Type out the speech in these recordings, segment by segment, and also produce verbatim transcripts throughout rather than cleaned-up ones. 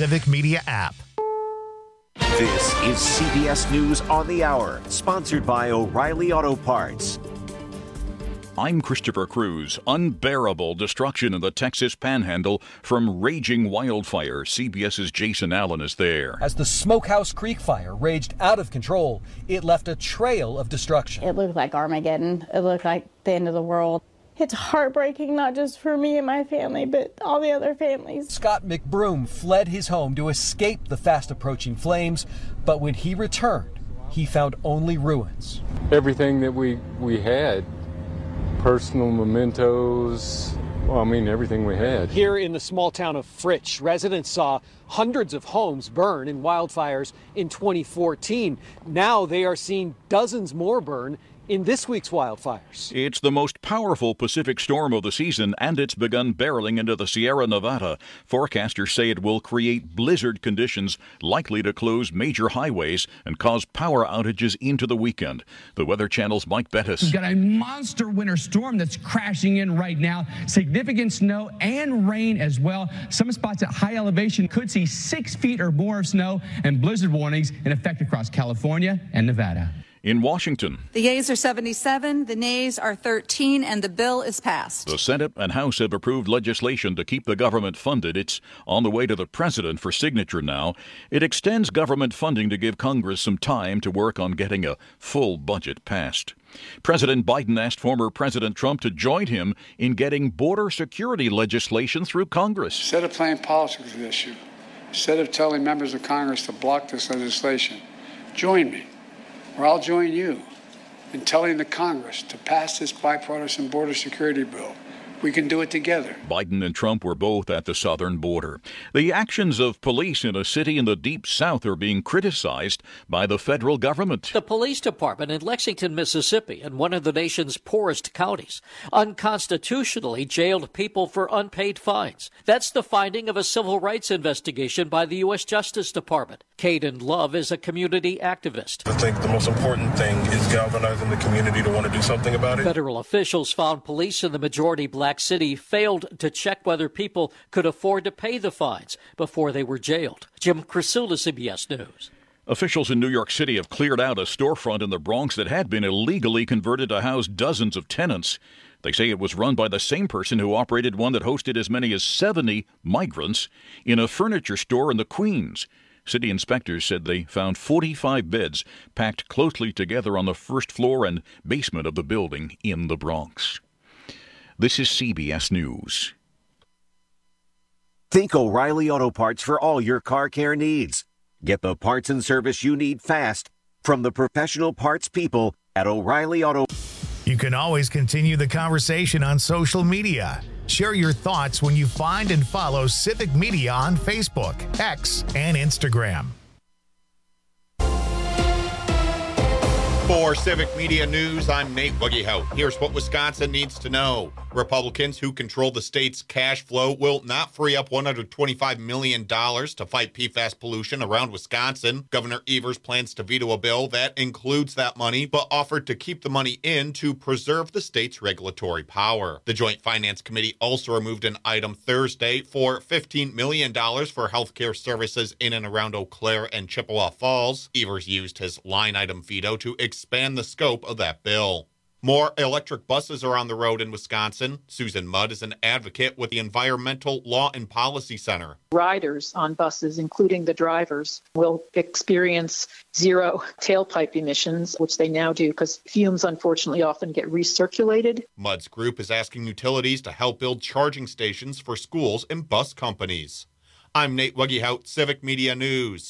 Civic Media app. This is C B S News on the Hour, sponsored by O'Reilly Auto Parts. I'm Christopher Cruz. Unbearable destruction in the Texas Panhandle from raging wildfire. CBS's Jason Allen is there. As the Smokehouse Creek fire raged out of control, it left a trail of destruction. It looked like Armageddon. It looked like the end of the world. It's heartbreaking, not just for me and my family, but all the other families. Scott McBroom fled his home to escape the fast-approaching flames, but when he returned, he found only ruins. Everything that we, we had, personal mementos, well, I mean, everything we had. Here in the small town of Fritch, residents saw hundreds of homes burn in wildfires in twenty fourteen. Now they are seeing dozens more burn in this week's wildfires. It's the most powerful Pacific storm of the season, and it's begun barreling into the Sierra Nevada. Forecasters say it will create blizzard conditions likely to close major highways and cause power outages into the weekend. The Weather Channel's Mike Bettis. We've got a monster winter storm that's crashing in right now. Significant snow and rain as well. Some spots at high elevation could see six feet or more of snow, and blizzard warnings in effect across California and Nevada. In Washington, the yeas are seventy-seven, the nays are thirteen, and the bill is passed. The Senate and House have approved legislation to keep the government funded. It's on the way to the president for signature now. It extends government funding to give Congress some time to work on getting a full budget passed. President Biden asked former President Trump to join him in getting border security legislation through Congress. Instead of playing politics with this issue, instead of telling members of Congress to block this legislation, join me. Or I'll join you in telling the Congress to pass this bipartisan border security bill. We can do it together. Biden and Trump were both at the southern border. The actions of police in a city in the deep south are being criticized by the federal government. The police department in Lexington, Mississippi, in one of the nation's poorest counties, unconstitutionally jailed people for unpaid fines. That's the finding of a civil rights investigation by the U S Justice Department. Caden Love is a community activist. I think the most important thing is galvanizing the community to want to do something about it. Federal officials found police in the majority black City failed to check whether people could afford to pay the fines before they were jailed. Jim Krasula, C B S News. Officials in New York City have cleared out a storefront in the Bronx that had been illegally converted to house dozens of tenants. They say it was run by the same person who operated one that hosted as many as seventy migrants in a furniture store in the Queens. City inspectors said they found forty-five beds packed closely together on the first floor and basement of the building in the Bronx. This is C B S News. Think O'Reilly Auto Parts for all your car care needs. Get the parts and service you need fast from the professional parts people at O'Reilly Auto. You can always continue the conversation on social media. Share your thoughts when you find and follow Civic Media on Facebook, X, and Instagram. For Civic Media News, I'm Nate Wuggehout. Here's what Wisconsin needs to know. Republicans who control the state's cash flow will not free up one hundred twenty-five million dollars to fight P FAS pollution around Wisconsin. Governor Evers plans to veto a bill that includes that money, but offered to keep the money in to preserve the state's regulatory power. The Joint Finance Committee also removed an item Thursday for fifteen million dollars for healthcare services in and around Eau Claire and Chippewa Falls. Evers used his line item veto to expand the scope of that bill. More electric buses are on the road in Wisconsin. Susan Mudd is an advocate with the Environmental Law and Policy Center. Riders on buses, including the drivers, will experience zero tailpipe emissions, which they now do because fumes unfortunately often get recirculated. Mudd's group is asking utilities to help build charging stations for schools and bus companies. I'm Nate Wuggehout, Civic Media News.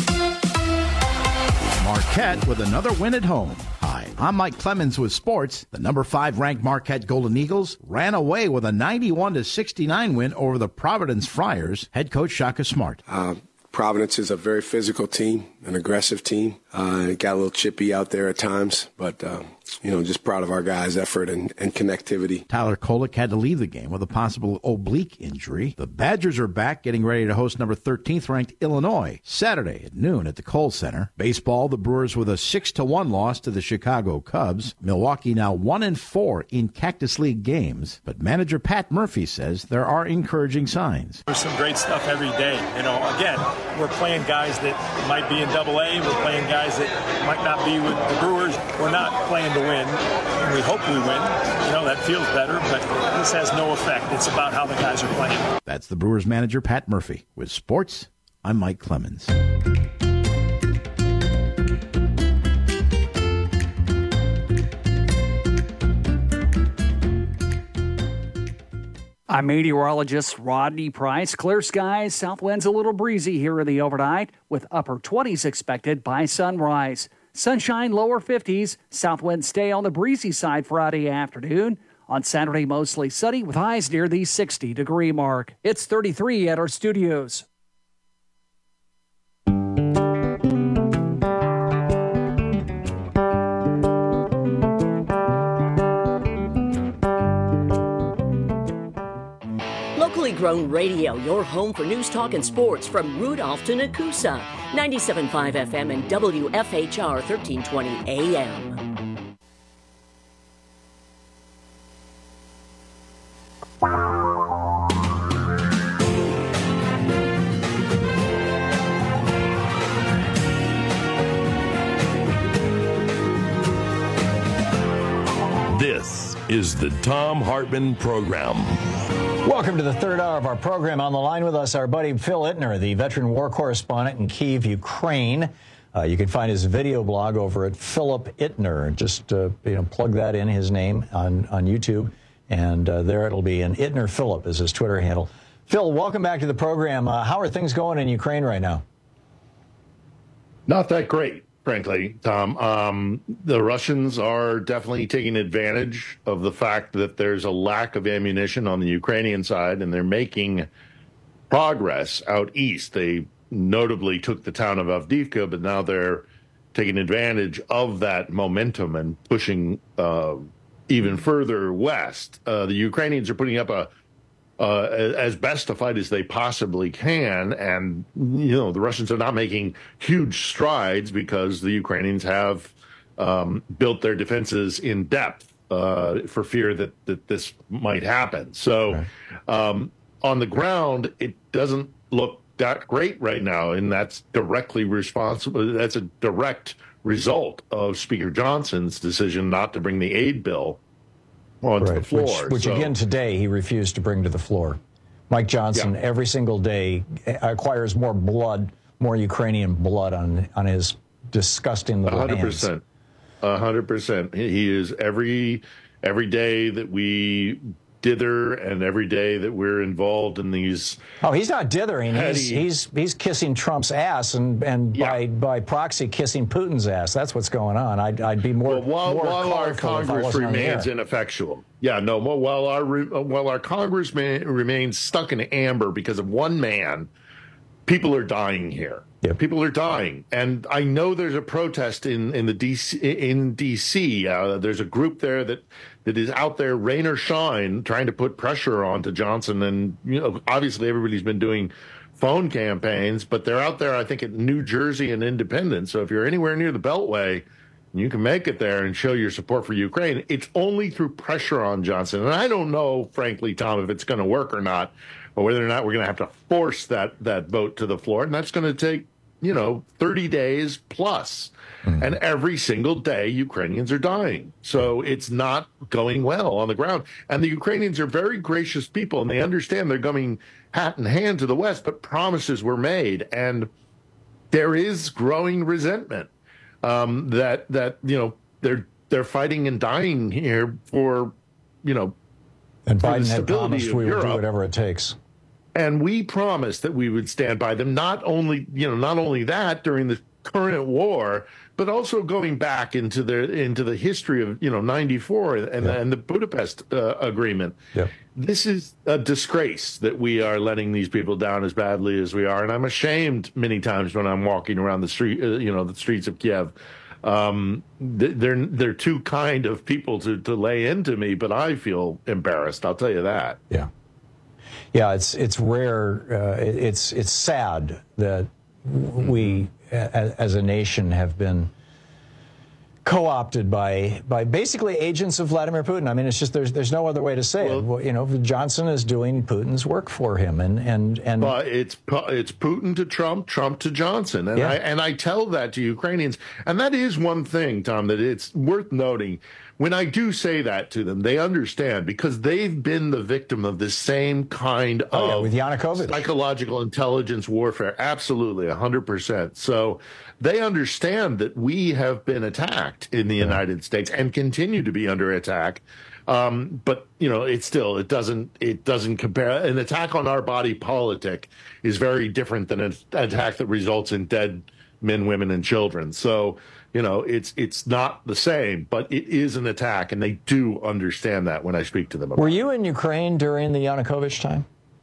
Marquette with another win at home. Hi, I'm Mike Clemens with sports. The number five ranked Marquette Golden Eagles ran away with a ninety-one to sixty-nine win over the Providence Friars. Head coach Shaka Smart. Uh, Providence is a very physical team, an aggressive team. Uh, got a little chippy out there at times, but, uh, you know, just proud of our guys' effort and, and connectivity. Tyler Kolek had to leave the game with a possible oblique injury. The Badgers are back, getting ready to host number thirteenth ranked Illinois Saturday at noon at the Kohl Center. Baseball, the Brewers with a six to one loss to the Chicago Cubs. Milwaukee now one and four in Cactus League games, but manager Pat Murphy says there are encouraging signs. There's some great stuff every day. You know, again, we're playing guys that might be in Double A. We're playing guys that might not be with the Brewers. We're not playing to win. And we hope we win. You know, that feels better, but this has no effect. It's about how the guys are playing. That's the Brewers manager, Pat Murphy. With sports, I'm Mike Clemens. I'm meteorologist Rodney Price. Clear skies, south winds a little breezy here in the overnight with upper twenties expected by sunrise. Sunshine, lower fifties. South winds stay on the breezy side Friday afternoon. On Saturday, mostly sunny with highs near the sixty degree mark. It's thirty-three at our studios. Locally grown radio, your home for news, talk, and sports from Rudolph to Nakusa. ninety-seven point five F M and W F H R thirteen twenty A M. This is the Thom Hartmann Program. Welcome to the third hour of our program. On the line with us, our buddy Phil Ittner, the veteran war correspondent in Kyiv, Ukraine. Uh, you can find his video blog over at Philip Ittner. Just uh, you know, plug that in, his name, on, on YouTube. And uh, there it'll be. And Ittner Philip is his Twitter handle. Phil, welcome back to the program. Uh, how are things going in Ukraine right now? Not that great, frankly, Tom. Um, the Russians are definitely taking advantage of the fact that there's a lack of ammunition on the Ukrainian side, and they're making progress out east. They notably took the town of Avdiivka, but now they're taking advantage of that momentum and pushing uh, even further west. Uh, the Ukrainians are putting up a Uh, as best a fight as they possibly can. And, you know, the Russians are not making huge strides because the Ukrainians have um, built their defenses in depth uh, for fear that, that this might happen. So um, on the ground, it doesn't look that great right now. And that's directly responsible. That's a direct result of Speaker Johnson's decision not to bring the aid bill onto right. the floor. Which, which so, again, today he refused to bring to the floor. Mike Johnson, yeah. every single day, acquires more blood, more Ukrainian blood on, on his disgusting little one hundred percent. hands. one hundred percent. He is every, every day that we dither and every day that we're involved in these. Oh, he's not dithering. Heady, he's, he's he's kissing Trump's ass and, and yeah. by, by proxy kissing Putin's ass. That's what's going on. I'd, I'd be more. Well, while, more while our Congress remains ineffectual. Yeah, no, while our, while our Congress may, remains stuck in amber because of one man, people are dying here. Yeah. People are dying. And I know there's a protest in, in the D C in D C. Uh, there's a group there that, that is out there, rain or shine, trying to put pressure onto Johnson. And, you know, obviously everybody's been doing phone campaigns, but they're out there, I think, at New Jersey and Independence. So if you're anywhere near the Beltway, you can make it there and show your support for Ukraine. It's only through pressure on Johnson. And I don't know, frankly, Tom, if it's going to work or not, or whether or not we're going to have to force that, that vote to the floor. And that's going to take, you know, thirty days plus. Mm-hmm. And every single day, Ukrainians are dying. So it's not going well on the ground. And the Ukrainians are very gracious people, and they understand they're going hat in hand to the West, but promises were made. And there is growing resentment um, that, that, you know, they're they're fighting and dying here for, you know, and Biden had promised we would do whatever it takes. And we promised that we would stand by them. Not only, you know, not only that, during the current war, but also going back into the into the history of you know ninety-four and Yeah. and the Budapest uh, Agreement. Yeah. This is a disgrace that we are letting these people down as badly as we are, and I'm ashamed many times when I'm walking around the street, uh, you know, the streets of Kiev. Um, th- they're they're too kind of people to to lay into me, but I feel embarrassed. I'll tell you that. Yeah. Yeah, it's it's rare. Uh, it- it's it's sad that we, a- as a nation, have been co-opted by by basically agents of Vladimir Putin. I mean, it's just there's there's no other way to say it. Well, you know, Johnson is doing Putin's work for him, and and and But it's Pu- it's Putin to Trump, Trump to Johnson, and Yeah. I and I tell that to Ukrainians, and that is one thing, Tom, that it's worth noting. When I do say that to them, they understand because they've been the victim of the same kind Oh, of yeah, with Yanukovych. psychological intelligence warfare. Absolutely, a hundred percent. So they understand that we have been attacked in the United States and continue to be under attack. Um, but you know, it still it doesn't it doesn't compare. An attack on our body politic is very different than an attack that results in dead men, women, and children. So you know, it's it's not the same, but it is an attack, and they do understand that when I speak to them about were you in Ukraine during the Yanukovych time?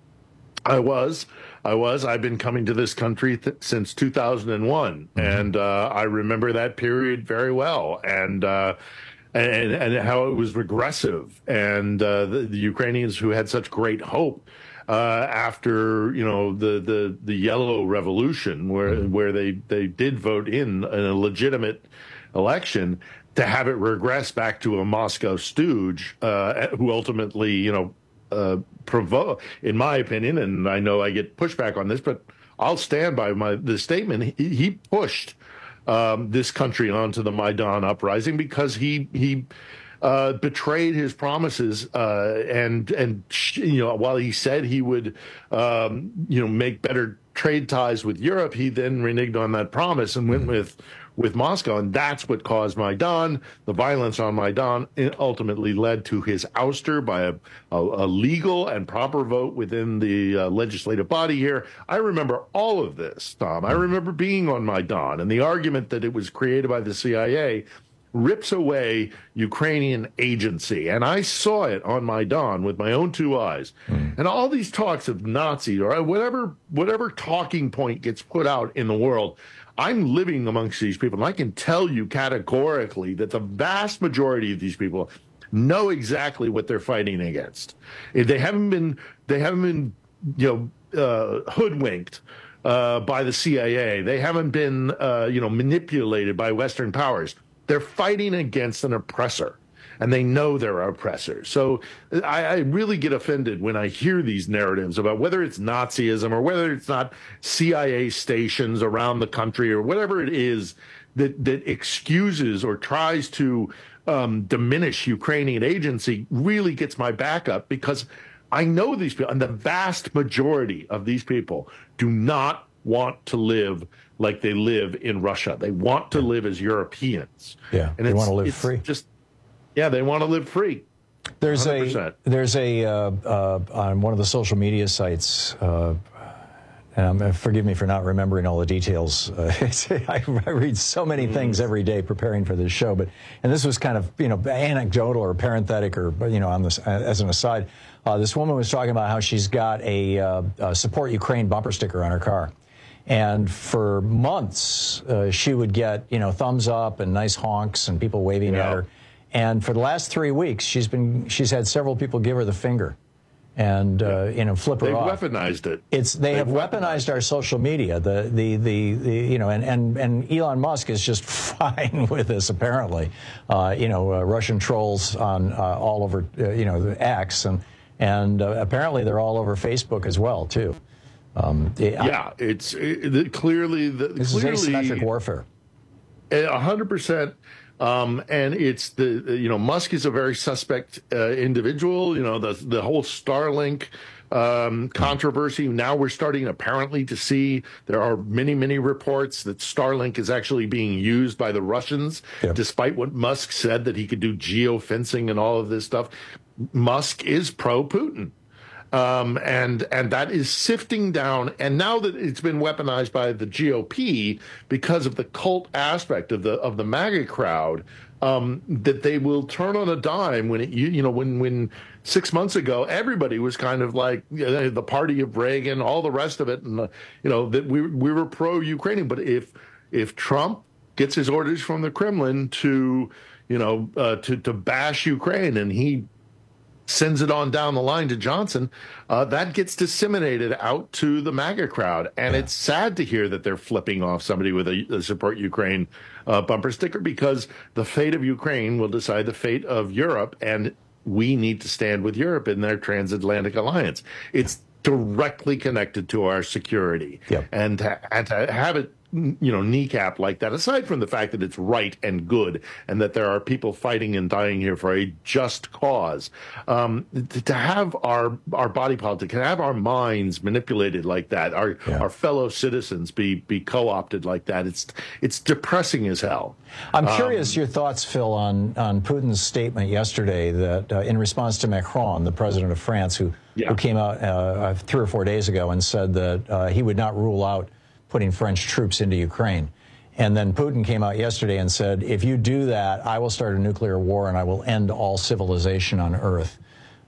I was. I was. I've been coming to this country th- since two thousand one, Mm-hmm. and uh, I remember that period very well, and uh, and and how it was regressive, and uh, the, the Ukrainians who had such great hope uh, after you know the the the Yellow Revolution, where Mm-hmm. where they they did vote in a legitimate election, to have it regress back to a Moscow stooge uh, who ultimately you know. Uh, provoke, in my opinion, and I know I get pushback on this, but I'll stand by my the statement. He, he pushed um, this country onto the Maidan uprising because he he uh, betrayed his promises, uh, and and you know while he said he would um, you know make better trade ties with Europe, he then reneged on that promise and went with. with Moscow, and that's what caused Maidan. The violence on Maidan ultimately led to his ouster by a, a, a legal and proper vote within the uh, legislative body here. I remember all of this, Tom. I remember being on Maidan, and the argument that it was created by the C I A rips away Ukrainian agency. And I saw it on Maidan with my own two eyes. Mm. And all these talks of Nazi or whatever whatever talking point gets put out in the world, I'm living amongst these people, and I can tell you categorically that the vast majority of these people know exactly what they're fighting against. They haven't been, they haven't been, you know, uh, hoodwinked uh, by the C I A. They haven't been, uh, you know, manipulated by Western powers. They're fighting against an oppressor, and they know they're oppressors. So I, I really get offended when I hear these narratives about whether it's Nazism or whether it's not C I A stations around the country or whatever it is that, that excuses or tries to um, diminish Ukrainian agency really gets my back up, because I know these people, and the vast majority of these people do not want to live like they live in Russia. They want to live as Europeans. Yeah, and they it's, want to live it's free. Just Yeah, they want to live free. There's one hundred percent. a there's a uh, uh, on one of the social media sites, uh, and um, forgive me for not remembering all the details. Uh, it's, I, I read so many things every day preparing for this show, but and this was kind of you know anecdotal or parenthetic or you know on this as an aside. Uh, this woman was talking about how she's got a, uh, a Support Ukraine bumper sticker on her car. And for months, uh, she would get, you know, thumbs up and nice honks and people waving Yeah. at her. And for the last three weeks, she's been she's had several people give her the finger and uh, you know flip her They've off. weaponized it. It's they They've have weaponized our social media. The the the, the you know and, and and Elon Musk is just fine with this apparently. Uh, you know, uh, Russian trolls on uh, all over uh, you know the X and and uh, apparently they're all over Facebook as well too. Um, yeah, it's it, it, clearly the This clearly, is asymmetric warfare. A hundred percent. Um, and it's the you know Musk is a very suspect uh, individual. You know the the whole Starlink um, controversy. Now we're starting apparently to see there are many many reports that Starlink is actually being used by the Russians, yeah. despite what Musk said that he could do geofencing and all of this stuff. Musk is pro Putin. Um, and and that is sifting down. And now that it's been weaponized by the G O P because of the cult aspect of the of the MAGA crowd, um, that they will turn on a dime when it you, you know when when six months ago everybody was kind of like you know, the party of Reagan, all the rest of it, and uh, you know that we we were pro-Ukrainian. But if if Trump gets his orders from the Kremlin to you know uh, to to bash Ukraine and he sends it on down the line to Johnson, uh, that gets disseminated out to the MAGA crowd. And yeah. it's sad to hear that they're flipping off somebody with a, a Support Ukraine uh, bumper sticker, because the fate of Ukraine will decide the fate of Europe, and we need to stand with Europe in their transatlantic alliance. It's directly connected to our security. Yep. And, to, and to have it you know, kneecap like that, aside from the fact that it's right and good and that there are people fighting and dying here for a just cause, um, to, to have our our body politic, to have our minds manipulated like that, our yeah. our fellow citizens be be co-opted like that, it's it's depressing as hell. I'm curious um, your thoughts, Phil, on, on Putin's statement yesterday that uh, in response to Macron, the president of France, who, yeah. who came out uh, three or four days ago and said that uh, he would not rule out putting French troops into Ukraine. And then Putin came out yesterday and said, if you do that, I will start a nuclear war and I will end all civilization on Earth.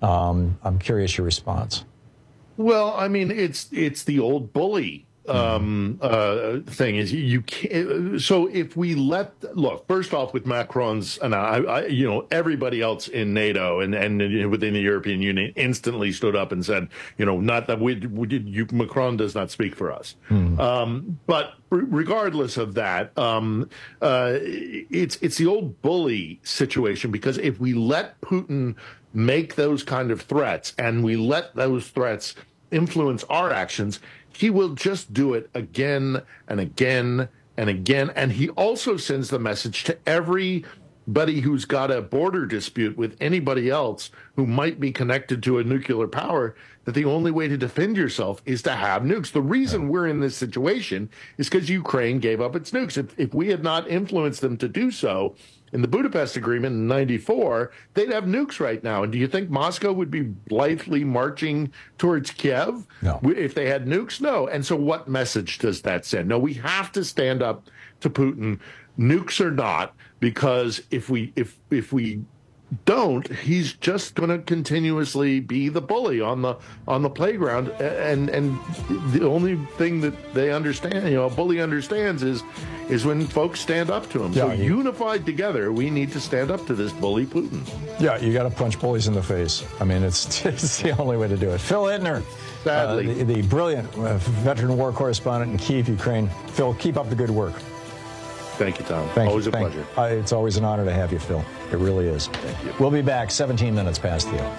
Um, I'm curious your response. Well, I mean, it's it's the old bully um, uh, thing. Is you, you can't, so if we let look first off with Macron's and I, I, you know, everybody else in NATO and and within the European Union instantly stood up and said, you know, not that we, we did. You, Macron does not speak for us. Hmm. Um, but regardless of that, um, uh, it's it's the old bully situation, because if we let Putin make those kind of threats and we let those threats influence our actions, he will just do it again and again and again. And he also sends the message to everybody who's got a border dispute with anybody else who might be connected to a nuclear power that the only way to defend yourself is to have nukes. The reason we're in this situation is because Ukraine gave up its nukes. If, if we had not influenced them to do so in the Budapest Agreement in ninety-four, they'd have nukes right now. And do you think Moscow would be blithely marching towards Kiev no. if they had nukes? No. And so what message does that send? No, we have to stand up to Putin, nukes or not, because if we if if we don't, he's just going to continuously be the bully on the on the playground, and and the only thing that they understand, you know, a bully understands is is when folks stand up to him. Yeah, so you, unified together, we need to stand up to this bully Putin. Yeah, you got to punch bullies in the face. I mean, it's, it's the only way to do it. Phil Ittner, sadly, uh, the, the brilliant uh, veteran war correspondent in Kyiv, Ukraine. Phil, keep up the good work. Thank you, Tom. Thank always you. a Thank pleasure. You. Uh, it's always an honor to have you, Phil. It really is. Thank you. We'll be back seventeen minutes past the hour.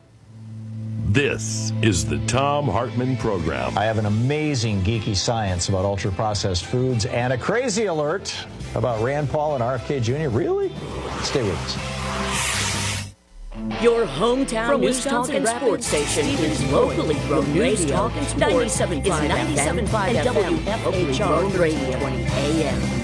This is the Thom Hartmann Program. I have an amazing geeky science about ultra-processed foods and a crazy alert about Rand Paul and R F K Junior Really? Stay with us. Your hometown From news talk and sports station is locally grown radio. Talk and sports ninety-seven point five and W F H R thirteen twenty A M.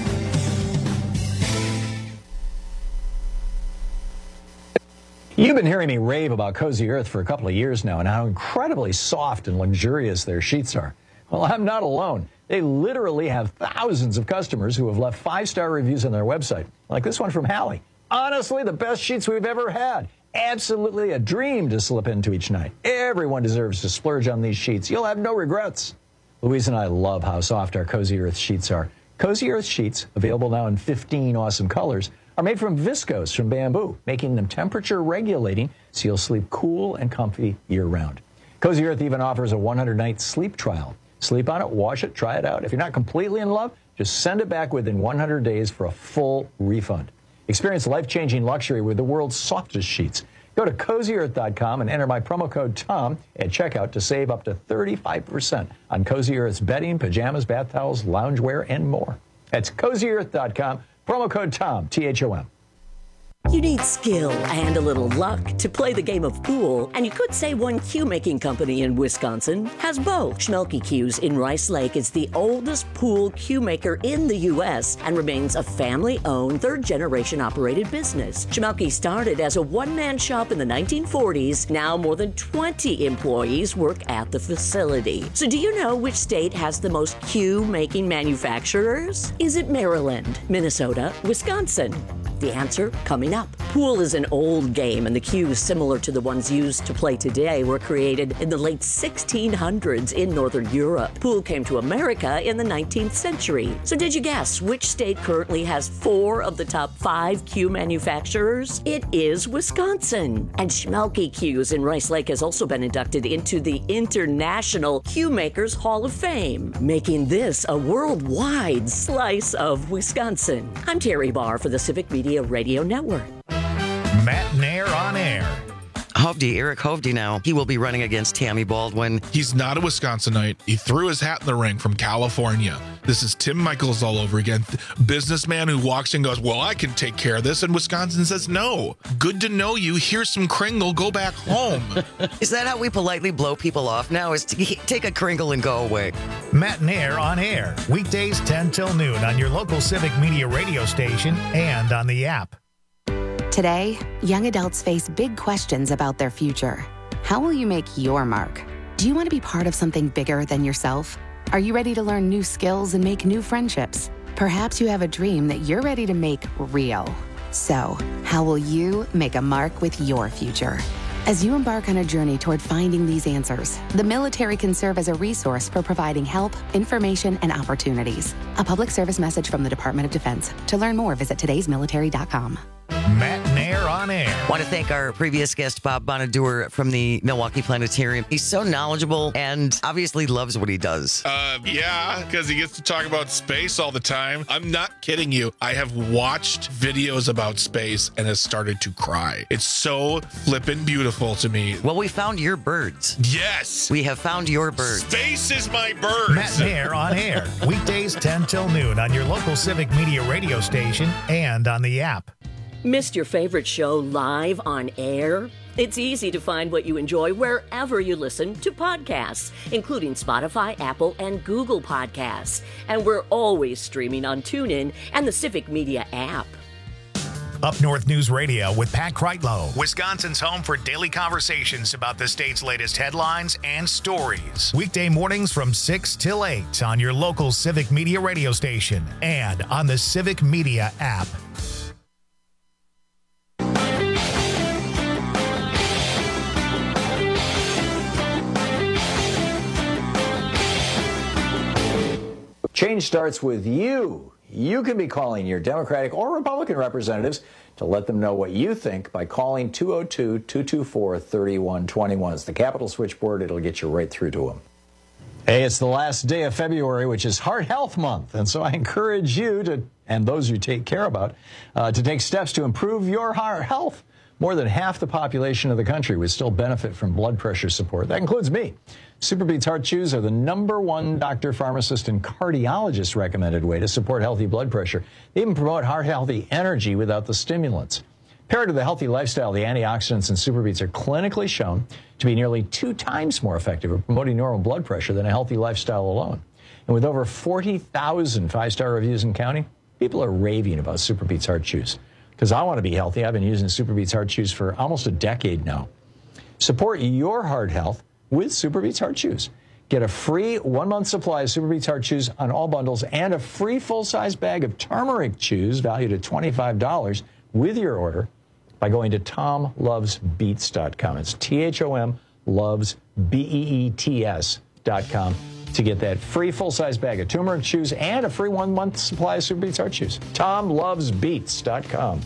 You've been hearing me rave about Cozy Earth for a couple of years now and how incredibly soft and luxurious their sheets are. Well, I'm not alone. They literally have thousands of customers who have left five-star reviews on their website, like this one from Hallie. Honestly, the best sheets we've ever had. Absolutely a dream to slip into each night. Everyone deserves to splurge on these sheets. You'll have no regrets. Louise and I love how soft our Cozy Earth sheets are. Cozy Earth sheets, available now in fifteen awesome colors, are made from viscose from bamboo, making them temperature regulating so you'll sleep cool and comfy year-round. Cozy Earth even offers a one hundred night sleep trial. Sleep on it, wash it, try it out. If you're not completely in love, just send it back within one hundred days for a full refund. Experience life-changing luxury with the world's softest sheets. Go to cozy earth dot com and enter my promo code TOM at checkout to save up to thirty-five percent on Cozy Earth's bedding, pajamas, bath towels, loungewear, and more. That's cozy earth dot com, promo code TOM, T H O M. You need skill and a little luck to play the game of pool, and you could say one cue-making company in Wisconsin has both. Schmelke Cues in Rice Lake is the oldest pool cue maker in the U S and remains a family-owned, third-generation operated business. Schmelke started as a one-man shop in the nineteen forties. Now more than twenty employees work at the facility. So do you know which state has the most cue-making manufacturers? Is it Maryland, Minnesota, Wisconsin? The answer coming up. Pool is an old game, and the cues similar to the ones used to play today were created in the late sixteen hundreds in Northern Europe. Pool came to America in the nineteenth century. So did you guess which state currently has four of the top five cue manufacturers? It is Wisconsin. And Schmelke Cues in Rice Lake has also been inducted into the International Cue Makers Hall of Fame, making this a worldwide slice of Wisconsin. I'm Terry Barr for the Civic Media Radio Network. Matt Nair on air. Hovde, Eric Hovde now. He will be running against Tammy Baldwin. He's not a Wisconsinite. He threw his hat in the ring from California. This is Tim Michaels all over again. Businessman who walks in and goes, well, I can take care of this. And Wisconsin says, no. Good to know you. Here's some Kringle. Go back home. Is that how we politely blow people off now? Is to take a Kringle and go away? Matt Nair on air. Weekdays ten till noon on your local Civic Media radio station and on the app. Today, young adults face big questions about their future. How will you make your mark? Do you want to be part of something bigger than yourself? Are you ready to learn new skills and make new friendships? Perhaps you have a dream that you're ready to make real. So, how will you make a mark with your future? As you embark on a journey toward finding these answers, the military can serve as a resource for providing help, information, and opportunities. A public service message from the Department of Defense. To learn more, visit todays military dot com. Matt Nair on air. Want to thank our previous guest, Bob Bonadur from the Milwaukee Planetarium. He's so knowledgeable and obviously loves what he does. Uh, yeah, because he gets to talk about space all the time. I'm not kidding you. I have watched videos about space and has started to cry. It's so flippin' beautiful to me. Well, we found your birds. Yes. We have found your birds. Space is my birds. Matt Nair on air. Weekdays ten till noon on your local Civic Media radio station and on the app. Missed your favorite show live on air? It's easy to find what you enjoy wherever you listen to podcasts, including Spotify, Apple, and Google Podcasts. And we're always streaming on TuneIn and the Civic Media app. Up North News Radio with Pat Kreitlow, Wisconsin's home for daily conversations about the state's latest headlines and stories. Weekday mornings from six till eight on your local Civic Media radio station and on the Civic Media app. Change starts with you. You can be calling your Democratic or Republican representatives to let them know what you think by calling two oh two, two two four, three one two one. It's the Capitol switchboard. It'll get you right through to them. Hey, it's the last day of February, which is Heart Health Month. And so I encourage you to, and those you take care about, uh, to take steps to improve your heart health. More than half the population of the country would still benefit from blood pressure support. That includes me. SuperBeets Heart Chews are the number one doctor, pharmacist, and cardiologist recommended way to support healthy blood pressure. They even promote heart-healthy energy without the stimulants. Paired with a healthy lifestyle, the antioxidants in SuperBeets are clinically shown to be nearly two times more effective at promoting normal blood pressure than a healthy lifestyle alone. And with over forty thousand five-star reviews and counting, people are raving about SuperBeets Heart Chews. Because I want to be healthy. I've been using SuperBeets Heart Chews for almost a decade now. Support your heart health with SuperBeets Heart Chews. Get a free one-month supply of SuperBeets Heart Chews on all bundles and a free full-size bag of turmeric chews valued at twenty-five dollars with your order by going to tom loves beets dot com. It's T H O M loves B E E T S dot com to get that free full-size bag of turmeric chews and a free one-month supply of SuperBeets Heart Chews. tom loves beets dot com.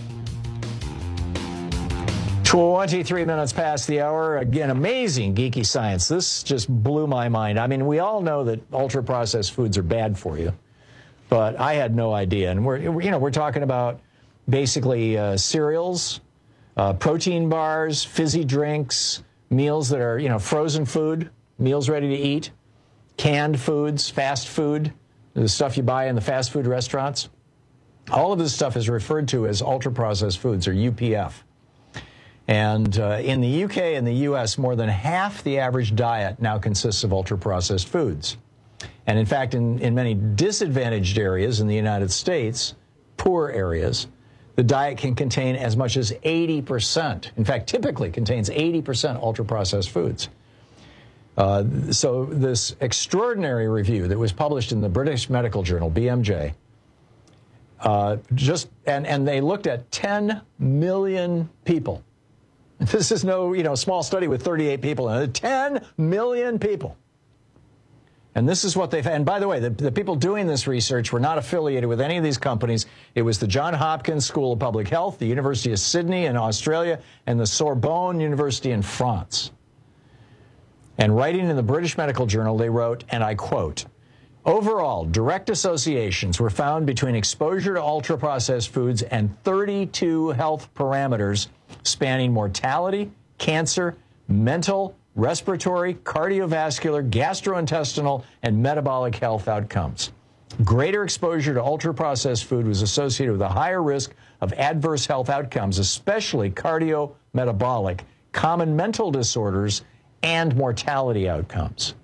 twenty-three minutes past the hour. Again, amazing geeky science. This just blew my mind. I mean, we all know that ultra-processed foods are bad for you, but I had no idea. And we're, you know, we're talking about basically uh, cereals, uh, protein bars, fizzy drinks, meals that are, you know, frozen food, meals ready to eat, canned foods, fast food, the stuff you buy in the fast food restaurants. All of this stuff is referred to as ultra-processed foods, or U P F. And uh, in the U K and the U S, more than half the average diet now consists of ultra-processed foods. And in fact, in, in many disadvantaged areas in the United States, poor areas, the diet can contain as much as eighty percent. In fact, typically contains eighty percent ultra-processed foods. Uh, so this extraordinary review that was published in the British Medical Journal, B M J, uh, just and, and they looked at ten million people. This is no, you know, small study with thirty-eight people in it. ten million people. And this is what they've, and by the way, the, the people doing this research were not affiliated with any of these companies. It was the Johns Hopkins School of Public Health, the University of Sydney in Australia, and the Sorbonne University in France. And writing in the British Medical Journal, they wrote, and I quote, overall, direct associations were found between exposure to ultra-processed foods and thirty-two health parameters spanning mortality, cancer, mental, respiratory, cardiovascular, gastrointestinal, and metabolic health outcomes. Greater exposure to ultra-processed food was associated with a higher risk of adverse health outcomes, especially cardiometabolic, common mental disorders, and mortality outcomes.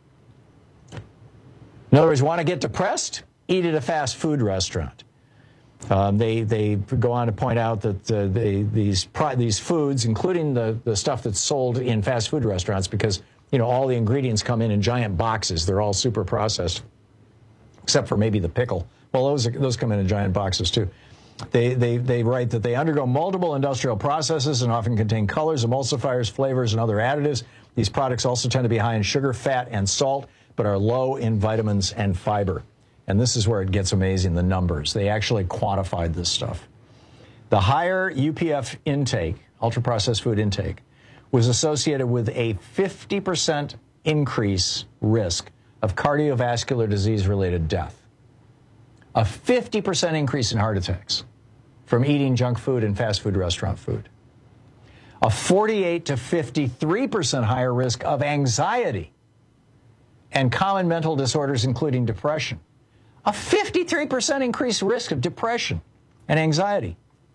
In other words, want to get depressed? Eat at a fast food restaurant. Um, they they go on to point out that uh, they, these these foods, including the, the stuff that's sold in fast food restaurants, because you know all the ingredients come in in giant boxes. They're all super processed, except for maybe the pickle. Well, those are, those come in in giant boxes too. They they they write that they undergo multiple industrial processes and often contain colors, emulsifiers, flavors, and other additives. These products also tend to be high in sugar, fat, and salt, but are low in vitamins and fiber. And this is where it gets amazing, the numbers. They actually quantified this stuff. The higher U P F intake, ultra-processed food intake, was associated with a fifty percent increase risk of cardiovascular disease-related death. A fifty percent increase in heart attacks from eating junk food and fast food restaurant food. A forty-eight to fifty-three percent higher risk of anxiety and common mental disorders, including depression. A fifty-three percent increased risk of depression and anxiety.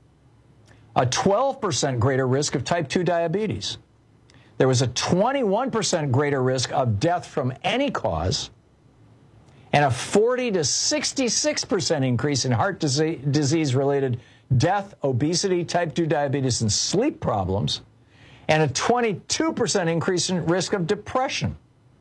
A twelve percent greater risk of type two diabetes. There was a twenty-one percent greater risk of death from any cause, and a forty to sixty-six percent increase in heart disease-related death, obesity, type two diabetes, and sleep problems, and a twenty-two percent increase in risk of depression.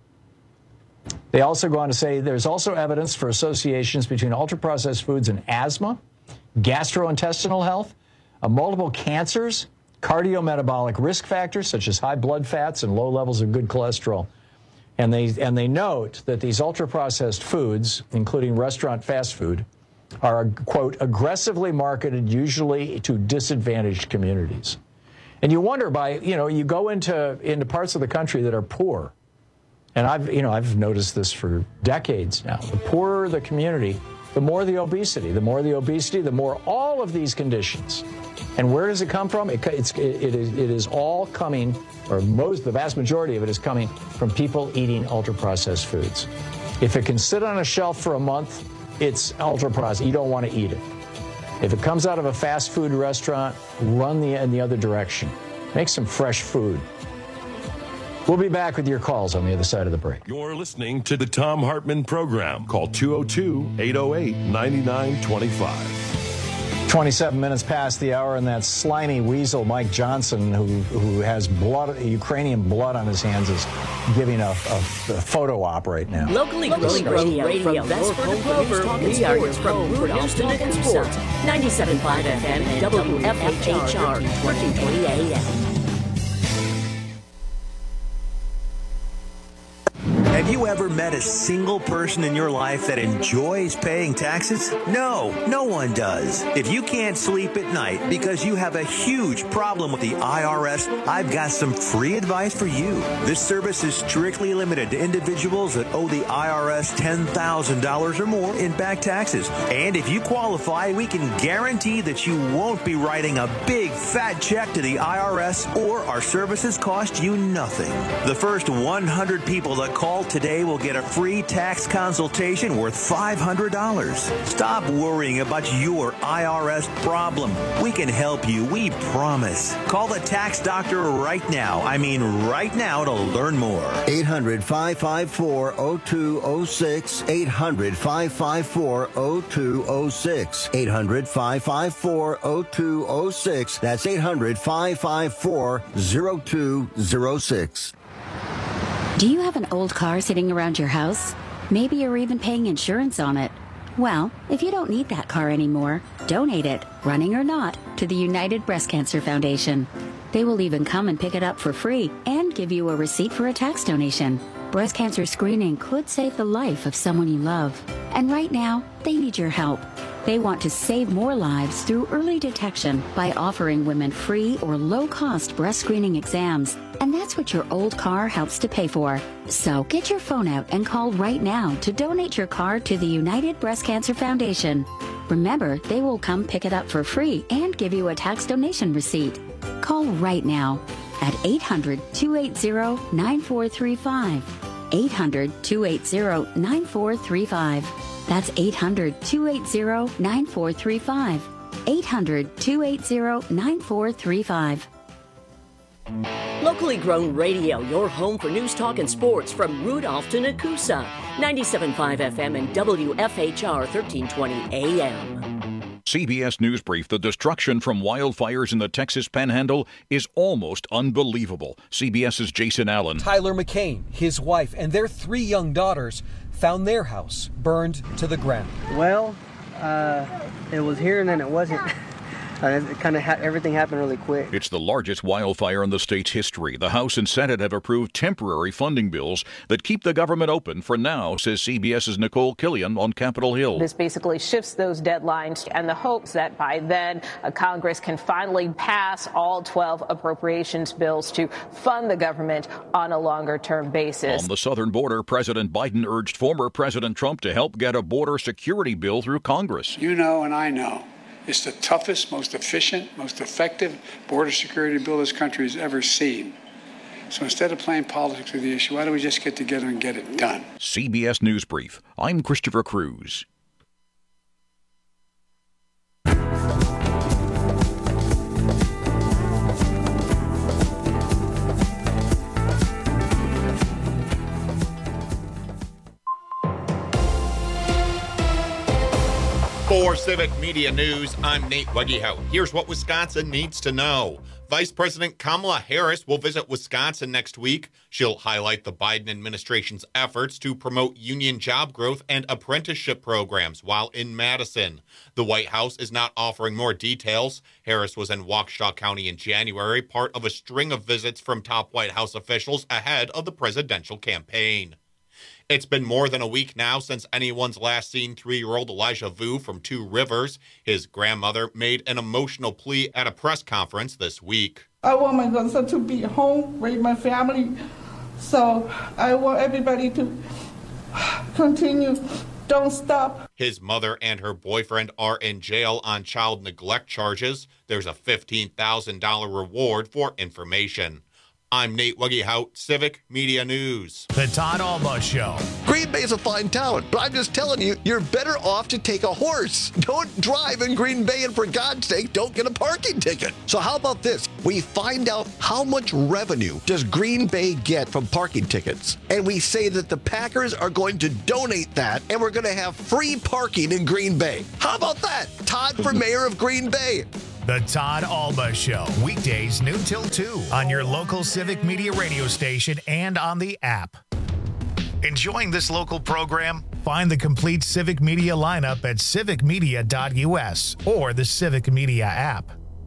They also go on to say there's also evidence for associations between ultra-processed foods and asthma, gastrointestinal health, uh, multiple cancers, cardiometabolic risk factors such as high blood fats and low levels of good cholesterol. And they, and they note that these ultra-processed foods, including restaurant fast food, are, quote, aggressively marketed usually to disadvantaged communities. And you wonder by, you know, you go into, into parts of the country that are poor. And I've, you know, I've noticed this for decades now. The poorer the community, the more the obesity. The more the obesity, the more all of these conditions. And where does it come from? It, it's, it, it, is, it is all coming, or most, the vast majority of it is coming from people eating ultra-processed foods. If it can sit on a shelf for a month, it's ultra-processed. You don't want to eat it. If it comes out of a fast food restaurant, run the, in the other direction. Make some fresh food. We'll be back with your calls on the other side of the break. You're listening to the Thom Hartmann Program. Call two oh two, eight oh eight, nine nine two five. twenty-seven minutes past the hour, and that slimy weasel, Mike Johnson, who who has blood, Ukrainian blood on his hands, is giving a, a, a photo op right now. Locally growing radio, radio from Vesper to Clover, we are your home for Houston and sports. ninety-seven point five F M and W F H R, thirteen twenty A M. Have you ever met a single person in your life that enjoys paying taxes? No, no one does. If you can't sleep at night because you have a huge problem with the I R S, I've got some free advice for you. This service is strictly limited to individuals that owe the I R S ten thousand dollars or more in back taxes. And if you qualify, we can guarantee that you won't be writing a big fat check to the I R S, or our services cost you nothing. The first one hundred people that call today today will get a free tax consultation worth five hundred dollars. Stop worrying about your I R S problem. We can help you, we promise. Call the tax doctor right now. I mean right now to learn more. eight hundred, five five four, oh two oh six. eight hundred, five five four, oh two oh six. eight hundred, five five four, oh two oh six. That's eight hundred, five five four, oh two oh six. Do you have an old car sitting around your house? Maybe you're even paying insurance on it. Well, if you don't need that car anymore, donate it, running or not, to the United Breast Cancer Foundation. They will even come and pick it up for free and give you a receipt for a tax donation. Breast cancer screening could save the life of someone you love. And right now, they need your help. They want to save more lives through early detection by offering women free or low-cost breast screening exams. And that's what your old car helps to pay for. So get your phone out and call right now to donate your car to the United Breast Cancer Foundation. Remember, they will come pick it up for free and give you a tax donation receipt. Call right now at eight hundred, two eight zero, nine four three five. eight hundred, two eight zero, nine four three five. That's eight hundred, two eight zero, nine four three five. eight hundred, two eight zero, nine four three five. Locally grown radio, your home for news, talk, and sports from Rudolph to Nakusa. ninety-seven point five F M and W F H R thirteen twenty A M. C B S News Brief. The destruction from wildfires in the Texas Panhandle is almost unbelievable. CBS's Jason Allen. Tyler McCain, his wife, and their three young daughters found their house burned to the ground. Well, uh, it was here and then it wasn't. Uh, it kind of ha- everything happened really quick. It's the largest wildfire in the state's history. The House and Senate have approved temporary funding bills that keep the government open for now, says CBS's Nicole Killian on Capitol Hill. This basically shifts those deadlines and the hopes that by then uh, Congress can finally pass all twelve appropriations bills to fund the government on a longer-term basis. On the southern border, President Biden urged former President Trump to help get a border security bill through Congress. You know and I know. It's the toughest, most efficient, most effective border security bill this country has ever seen. So instead of playing politics with the issue, why don't we just get together and get it done? C B S News Brief. I'm Christopher Cruz. For Civic Media News, I'm Nate Weggehout. Here's what Wisconsin needs to know. Vice President Kamala Harris will visit Wisconsin next week. She'll highlight the Biden administration's efforts to promote union job growth and apprenticeship programs while in Madison. The White House is not offering more details. Harris was in Waukesha County in January, part of a string of visits from top White House officials ahead of the presidential campaign. It's been more than a week now since anyone's last seen three-year-old Elijah Vu from Two Rivers. His grandmother made an emotional plea at a press conference this week. I want my grandson to be home, raise my family. So I want everybody to continue. Don't stop. His mother and her boyfriend are in jail on child neglect charges. There's a fifteen thousand dollars reward for information. I'm Nate Weggehout, Civic Media News. The Todd Alba Show. Green Bay's a fine town, but I'm just telling you, you're better off to take a horse. Don't drive in Green Bay, and for God's sake, don't get a parking ticket. So how about this? We find out how much revenue does Green Bay get from parking tickets, and we say that the Packers are going to donate that, and we're going to have free parking in Green Bay. How about that? Todd for mayor of Green Bay. The Todd Alba Show, weekdays noon till two on your local Civic Media radio station and on the app. Enjoying this local program? Find the complete Civic Media lineup at civic media dot u s or the Civic Media app.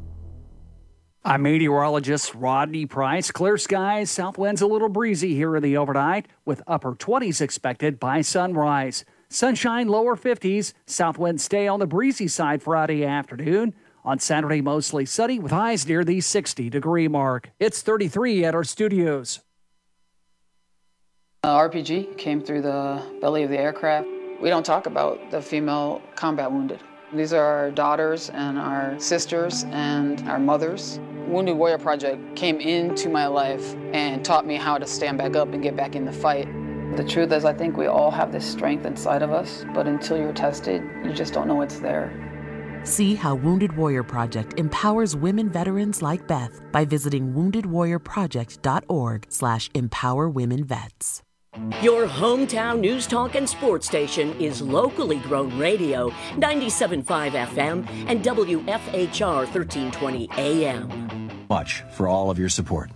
I'm meteorologist Rodney Price. Clear skies, south winds a little breezy here in the overnight with upper twenties expected by sunrise. Sunshine, lower fifties. South winds stay on the breezy side Friday afternoon. On Saturday, mostly sunny with highs near the sixty degree mark. It's thirty-three at our studios. Uh, R P G came through the belly of the aircraft. We don't talk about the female combat wounded. These are our daughters and our sisters and our mothers. Wounded Warrior Project came into my life and taught me how to stand back up and get back in the fight. The truth is, I think we all have this strength inside of us, but until you're tested, you just don't know it's there. See how Wounded Warrior Project empowers women veterans like Beth by visiting wounded warrior project dot org slash empower women vets. Your hometown news talk and sports station is locally grown radio, ninety-seven point five F M and W F H R thirteen twenty A M. Much for all of your support.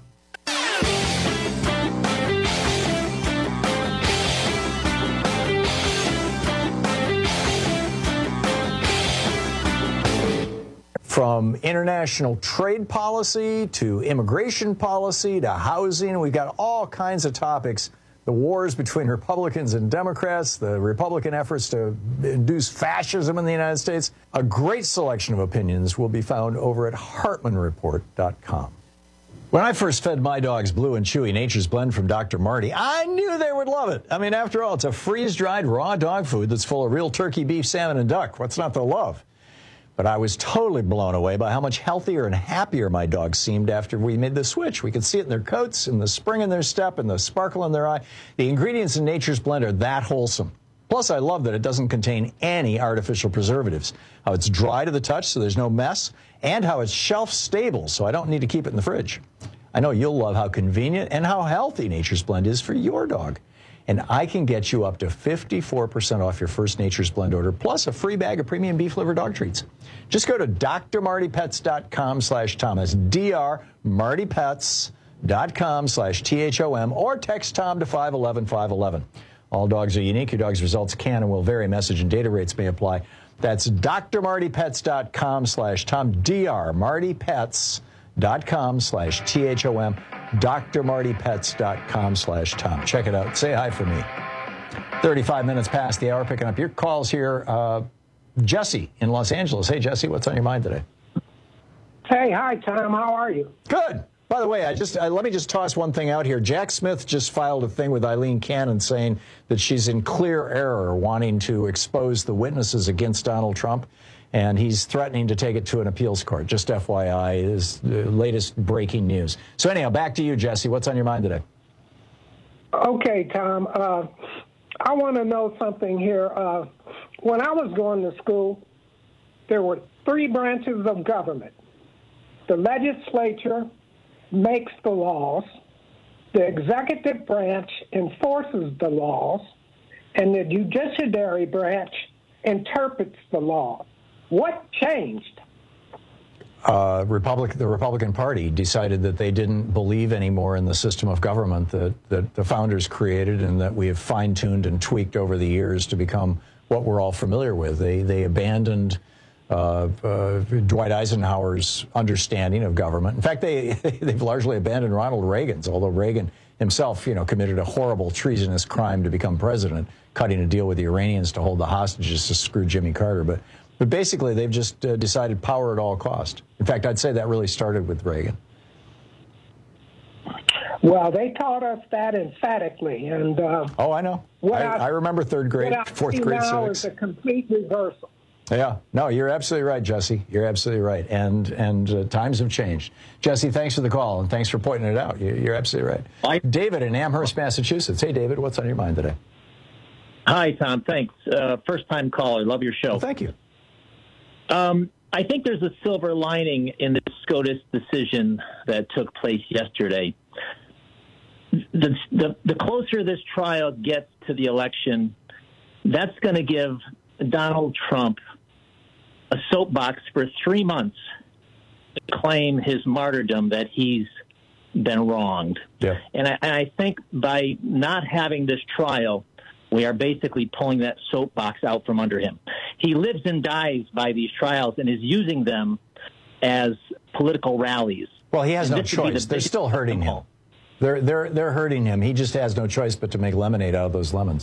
From international trade policy to immigration policy to housing, we've got all kinds of topics. The wars between Republicans and Democrats, the Republican efforts to induce fascism in the United States. A great selection of opinions will be found over at Hartman Report dot com. When I first fed my dogs Blue and Chewy Nature's Blend from Doctor Marty, I knew they would love it. I mean, after all, it's a freeze-dried raw dog food that's full of real turkey, beef, salmon, and duck. What's not to love? But I was totally blown away by how much healthier and happier my dogs seemed after we made the switch. We could see it in their coats, in the spring in their step, and the sparkle in their eye. The ingredients in Nature's Blend are that wholesome. Plus, I love that it doesn't contain any artificial preservatives, how it's dry to the touch so there's no mess, and how it's shelf stable so I don't need to keep it in the fridge. I know you'll love how convenient and how healthy Nature's Blend is for your dog. And I can get you up to fifty-four percent off your first Nature's Blend order, plus a free bag of premium beef liver dog treats. Just go to D R Marty Pets dot com slash Tom. That's D R Marty Pets dot com slash T H O M, or text Tom to five one one five one one. All dogs are unique. Your dog's results can and will vary. Message and data rates may apply. That's D R Marty Pets dot com slash Tom. D R Marty Pets dot com slash T H O M. D R Marty Pets dot com slash Tom. Check it out. Say hi for me. thirty-five minutes past the hour, picking up your calls here. Uh, Jesse in Los Angeles. Hey, Jesse, what's on your mind today? Hey, hi, Tom. How are you? Good. By the way, I just uh, let me just toss one thing out here. Jack Smith just filed a thing with Eileen Cannon saying that she's in clear error wanting to expose the witnesses against Donald Trump, and he's threatening to take it to an appeals court. Just F Y I is the latest breaking news. So anyhow, back to you, Jesse. What's on your mind today? Okay, Tom. Uh, I want to know something here. Uh, when I was going to school, there were three branches of government. The legislature makes the laws, the executive branch enforces the laws, and the judiciary branch interprets the law. What changed? Uh, Republic, the Republican Party decided that they didn't believe anymore in the system of government that, that the founders created and that we have fine-tuned and tweaked over the years to become what we're all familiar with. They, they abandoned uh, uh, Dwight Eisenhower's understanding of government. In fact, they, they've largely abandoned Ronald Reagan's, although Reagan himself, you know, committed a horrible treasonous crime to become president, cutting a deal with the Iranians to hold the hostages to screw Jimmy Carter. But But basically, they've just uh, decided power at all cost. In fact, I'd say that really started with Reagan. Well, they taught us that emphatically, and uh, oh, I know. What I, I, I remember third grade, what fourth I see grade now civics. is a complete reversal. Yeah, no, you're absolutely right, Jesse. You're absolutely right, and and uh, times have changed. Jesse, thanks for the call and thanks for pointing it out. You, you're absolutely right. Hi. David in Amherst, Massachusetts. Hey, David, what's on your mind today? Hi, Tom. Thanks. Uh, first-time caller. Love your show. Well, thank you. Um, I think there's a silver lining in the SCOTUS decision that took place yesterday. The, the, the closer this trial gets to the election, that's going to give Donald Trump a soapbox for three months to claim his martyrdom that he's been wronged. Yeah. And I, and I think by not having this trial, we are basically pulling that soapbox out from under him. He lives and dies by these trials and is using them as political rallies. Well, he has And no this would be choice. the They're biggest still hurting him. They're they're they're hurting him. He just has no choice but to make lemonade out of those lemons.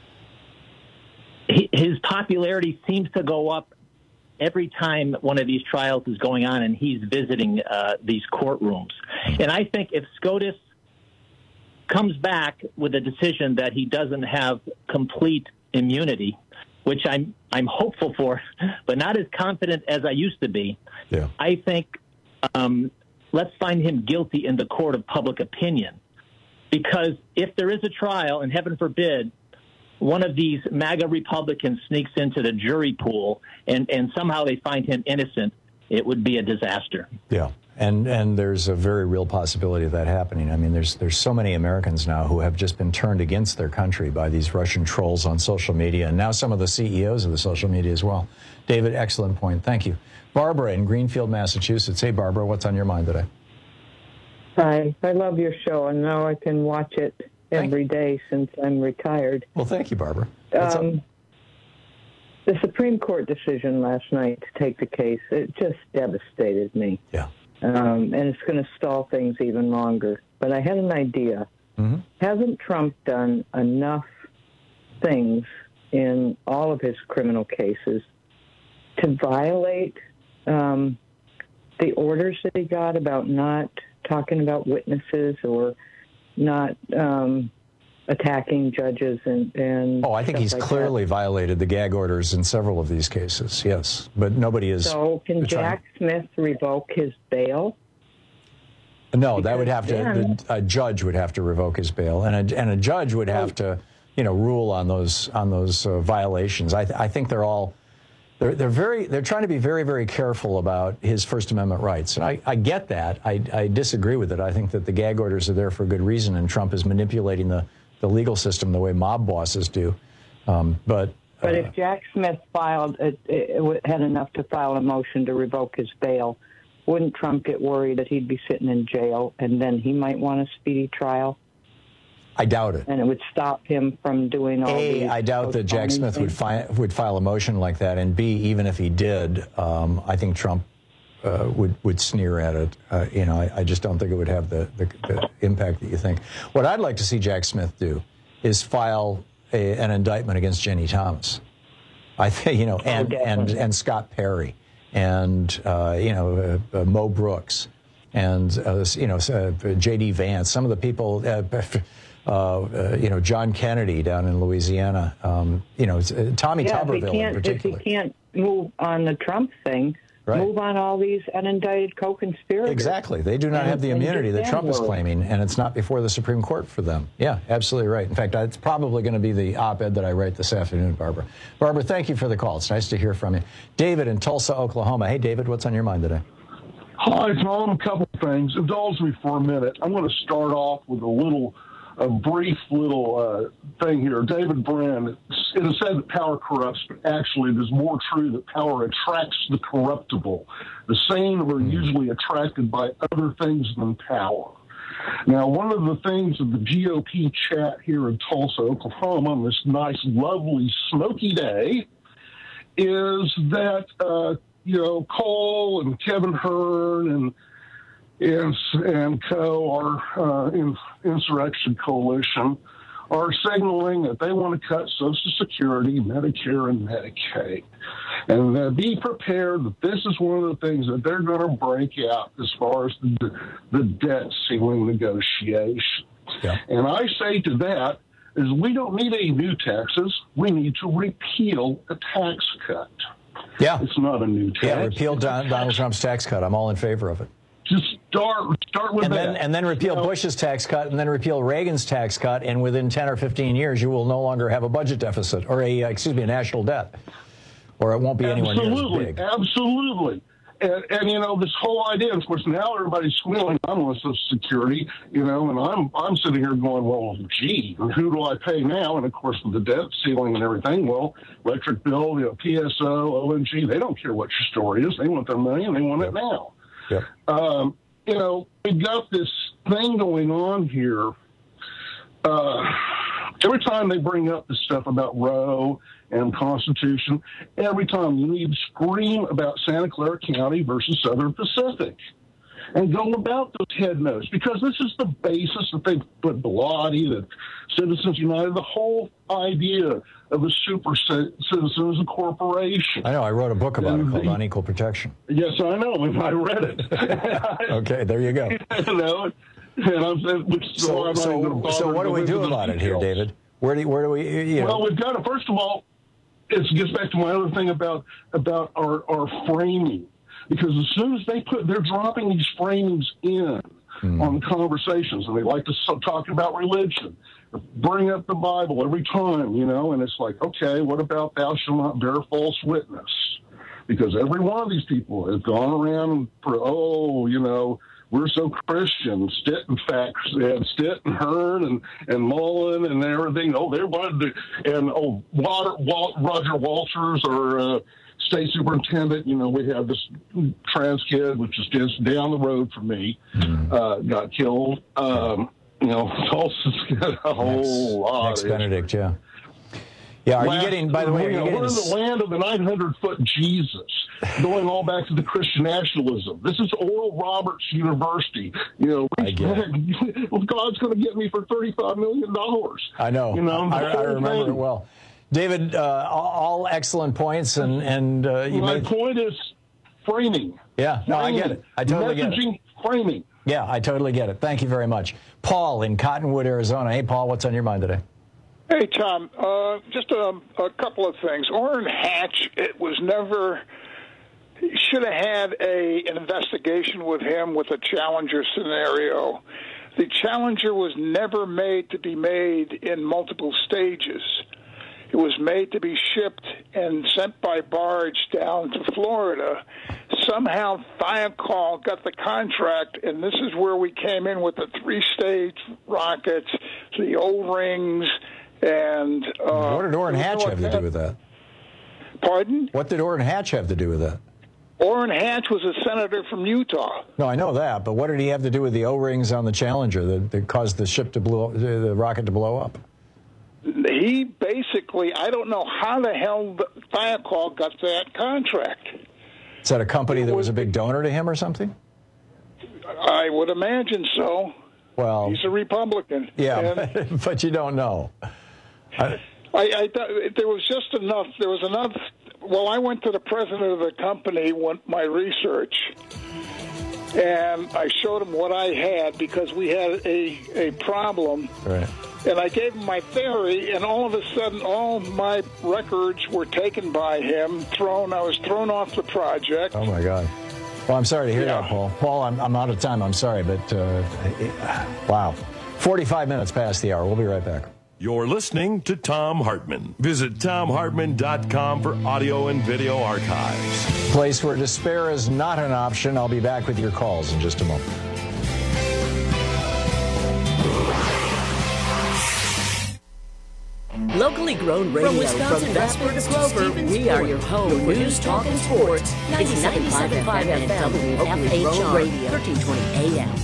He, his popularity seems to go up every time one of these trials is going on and he's visiting uh, these courtrooms. And I think if SCOTUS comes back with a decision that he doesn't have complete immunity, which I'm I'm hopeful for, but not as confident as I used to be. Yeah. I think um, let's find him guilty in the court of public opinion. Because if there is a trial, and heaven forbid, one of these MAGA Republicans sneaks into the jury pool and, and somehow they find him innocent, it would be a disaster. Yeah. And and there's a very real possibility of that happening. I mean, there's there's so many Americans now who have just been turned against their country by these Russian trolls on social media, and now some of the C E Os of the social media as well. David, excellent point. Thank you. Barbara in Greenfield, Massachusetts. Hey, Barbara, what's on your mind today? Hi, I love your show, and now I can watch it every day since I'm retired. Well, thank you, Barbara. What's um, up? The Supreme Court decision last night to take the case, it just devastated me. Yeah. Um, and it's going to stall things even longer. But I had an idea. Mm-hmm. Hasn't Trump done enough things in all of his criminal cases to violate um, the orders that he got about not talking about witnesses or not um, attacking judges and, and Oh, I think he's like clearly that. violated the gag orders in several of these cases, yes. But nobody is... So can Jack Smith revoke his bail? No, Because that would have to... then, The, a judge would have to revoke his bail, and a, and a judge would have to, you know, rule on those on those uh, violations. I, th- I think they're all... They're, they're very. They're trying to be very, very careful about his First Amendment rights, and I, I get that. I, I disagree with it. I think that the gag orders are there for a good reason, and Trump is manipulating the, the legal system the way mob bosses do. Um, but But uh, if Jack Smith filed it, it had enough to file a motion to revoke his bail, wouldn't Trump get worried that he'd be sitting in jail and then he might want a speedy trial? I doubt it. And it would stop him from doing all A, these... I doubt that Jack Smith would, fi- would file a motion like that, and B, even if he did, um, I think Trump uh, would would sneer at it. Uh, you know, I, I just don't think it would have the, the, the impact that you think. What I'd like to see Jack Smith do is file a, an indictment against Jenny Thomas. I think, you know, and oh, and and Scott Perry, and uh, you know, uh, uh, Mo Brooks, and uh, you know, uh, J D Vance. Some of the people. Uh, Uh, uh, you know, John Kennedy down in Louisiana, um, you know, uh, Tommy yeah, Tuberville if he can't, in particular. If he can't move on the Trump thing, Right. move on all these unindicted co-conspirators. Exactly. They do not and, have the immunity that Trump is claiming, and it's not before the Supreme Court for them. Yeah, absolutely right. In fact, it's probably going to be the op-ed that I write this afternoon, Barbara. Barbara, thank you for the call. It's nice to hear from you. David in Tulsa, Oklahoma. Hey, David, what's on your mind today? Hi, Tom. A couple of things. Indulge me for a minute. I'm going to start off with a little... a brief little uh, thing here. David Brand, it is said that power corrupts, but actually it is more true that power attracts the corruptible. The sane are usually attracted by other things than power. Now, one of the things of the G O P chat here in Tulsa, Oklahoma, on this nice, lovely, smoky day, is that, uh, you know, Cole and Kevin Hern and and, and co, our uh, in, Insurrection Coalition, are signaling that they want to cut Social Security, Medicare, and Medicaid. And uh, be prepared that this is one of the things that they're going to break out as far as the, the debt ceiling negotiation. Yeah. And I say to that is we don't need any new taxes. We need to repeal a tax cut. Yeah. It's not a new tax. Yeah, repeal Don, Donald Trump's tax cut. I'm all in favor of it. Just start start with and that. Then, and then repeal you know, Bush's tax cut, and then repeal Reagan's tax cut, and within ten or fifteen years, you will no longer have a budget deficit, or a, excuse me, a national debt. Or it won't be anywhere near as big. Absolutely. And, and, you know, this whole idea, of course, now everybody's squealing on Social Security, you know, and I'm I'm sitting here going, well, gee, who do I pay now? And, of course, with the debt ceiling and everything, well, electric bill, you know, P S O, O N G, they don't care what your story is. They want their money, and they want it now. Yeah. Um, you know, we've got this thing going on here. Uh, every time they bring up this stuff about Roe and Constitution, every time you need to scream about Santa Clara County versus Southern Pacific and go about those head notes, because this is the basis that they put Bilotti, that Citizens United, the whole idea of a super citizen as a corporation. I know. I wrote a book about and it called the, Unequal Protection. Yes, I know, and I read it. Okay, there you go. You know, and I'm saying, which so, I'm so, not so what do we do about it here, David? Where do where do we? You know? Well, we've got to first of all. It gets back to my other thing about about our, our framing, because as soon as they put they're dropping these framings in mm. on conversations, and they like to talk about religion, bring up the Bible every time, you know, and it's like, okay, what about thou shalt not bear false witness? Because every one of these people has gone around for, oh, you know, we're so Christian. Stitt and Fax, and Stitt and Hearn and, and Mullen and everything. Oh, they wanted to, and oh, Water, Walt, Roger Walters or uh, state superintendent. You know, we have this trans kid, which is just down the road from me, mm. uh, got killed. Um, you know, Tulsa's got a whole lot. Next Benedict, yeah. Yeah, are you getting, by the way, are you know, getting... we're in the land of the nine hundred foot Jesus, going all back to the Christian nationalism. This is Oral Roberts University. You know, I get it. Well, God's going to get me for thirty-five million dollars. I know. You know, I, I remember thing. it well. David, uh, all excellent points, and, and uh, you My made... point is framing. Yeah, no, framing. I get it. I totally Messaging, get it. Framing. Yeah, I totally get it. Thank you very much. Paul in Cottonwood, Arizona. Hey, Paul, what's on your mind today? Hey, Tom, uh, just a, a couple of things. Orrin Hatch, it was never, he should have had a, an investigation with him with a Challenger scenario. The Challenger was never made to be made in multiple stages. It was made to be shipped and sent by barge down to Florida. Somehow Thiokol got the contract, and this is where we came in with the three-stage rockets, the O-rings, and... Uh, what did Orrin Hatch have to do with that? Pardon? What did Orrin Hatch have to do with that? Orrin Hatch was a senator from Utah. No, I know that, but what did he have to do with the O-rings on the Challenger that, that caused the ship to blow, the rocket to blow up? He basically, I don't know how the hell Thiokol got that contract. Is that a company that was a big donor to him or something? I would imagine so. Well, he's a Republican. Yeah, but, but you don't know. I, I, I thought there was just enough. There was enough. Well, I went to the president of the company, went my research, and I showed him what I had because we had a, a problem. Right. And I gave him my theory, and all of a sudden, all my records were taken by him, thrown. I was thrown off the project. Oh, my God. Well, I'm sorry to hear yeah. that, Paul. Paul, I'm, I'm out of time. I'm sorry, but, uh, it, wow. forty-five minutes past the hour. We'll be right back. You're listening to Thom Hartmann. Visit Thom Hartmann dot com for audio and video archives. Place where despair is not an option. I'll be back with your calls in just a moment. Locally grown radio from, from Vesper to Clover, we are your home for news, talk, and sports. It's ninety-seven point five F M, W F H R, Radio, thirteen twenty A M.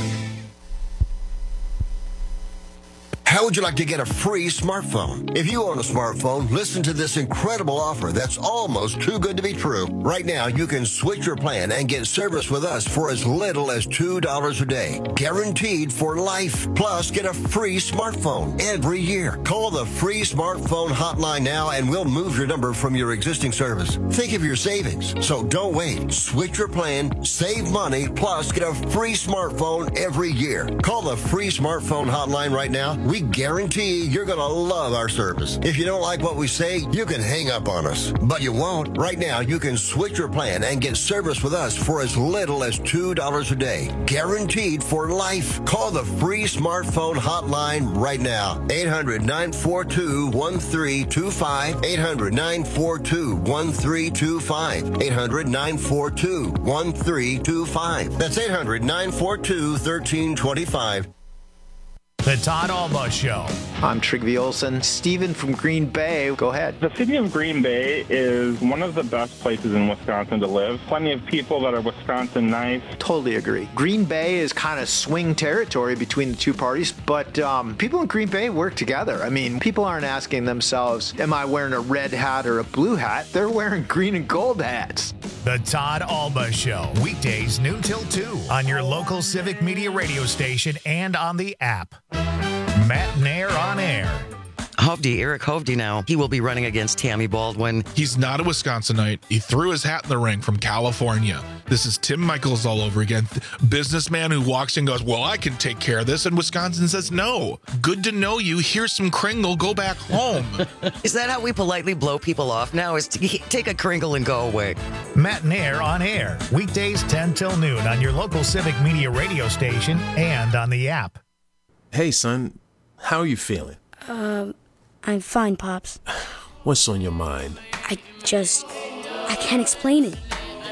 How would you like to get a free smartphone? If you own a smartphone, listen to this incredible offer that's almost too good to be true. Right now, you can switch your plan and get service with us for as little as two dollars a day. Guaranteed for life. Plus, get a free smartphone every year. Call the free smartphone hotline now and we'll move your number from your existing service. Think of your savings. So don't wait. Switch your plan, save money, plus get a free smartphone every year. Call the free smartphone hotline right now. We guarantee you're going to love our service. If you don't like what we say, you can hang up on us. But you won't. Right now, you can switch your plan and get service with us for as little as two dollars a day. Guaranteed for life. Call the free smartphone hotline right now. eight hundred, nine four two, one three two five. eight hundred, nine four two, one three two five. eight hundred, nine four two, one three two five. That's eight hundred, nine four two, one three two five. The Todd Alba Show. I'm Trygve Olsen. Steven from Green Bay, go ahead. The city of Green Bay is one of the best places in Wisconsin to live. Plenty of people that are Wisconsin nice. Totally agree. Green Bay is kind of swing territory between the two parties, but um, people in Green Bay work together. I mean, people aren't asking themselves, am I wearing a red hat or a blue hat? They're wearing green and gold hats. The Todd Alba Show. Weekdays noon till two on your local Civic Media radio station and on the app. Matt Nair on air. Hovde, Eric Hovde now, he will be running against Tammy Baldwin. He's not a Wisconsinite. He threw his hat in the ring from California. This is Tim Michels all over again. Businessman who walks in and goes, well, I can take care of this. And Wisconsin says, no. Good to know you. Here's some Kringle. Go back home. Is that how we politely blow people off now? Is to take a Kringle and go away? Matt and Air on air. Weekdays ten till noon on your local Civic Media radio station and on the app. Hey, son. How are you feeling? Um, I'm fine, Pops. What's on your mind? I just... I can't explain it.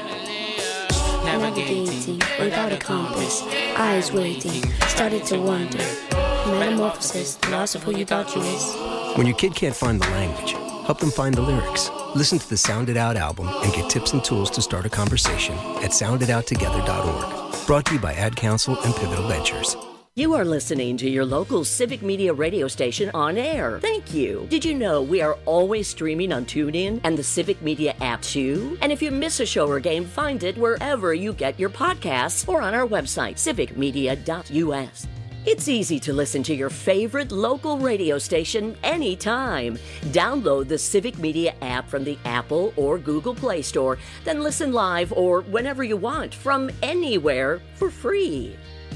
Navigating without a compass, eyes waiting, started to wonder. Metamorphosis, the loss of who you thought you was. When your kid can't find the language, help them find the lyrics. Listen to the Sound It Out album and get tips and tools to start a conversation at sound it out together dot org. Brought to you by Ad Council and Pivotal Ventures. You are listening to your local Civic Media radio station on air. Thank you. Did you know we are always streaming on TuneIn and the Civic Media app too? And if you miss a show or game, find it wherever you get your podcasts or on our website, civic media dot u s. It's easy to listen to your favorite local radio station anytime. Download the Civic Media app from the Apple or Google Play Store, then listen live or whenever you want from anywhere for free.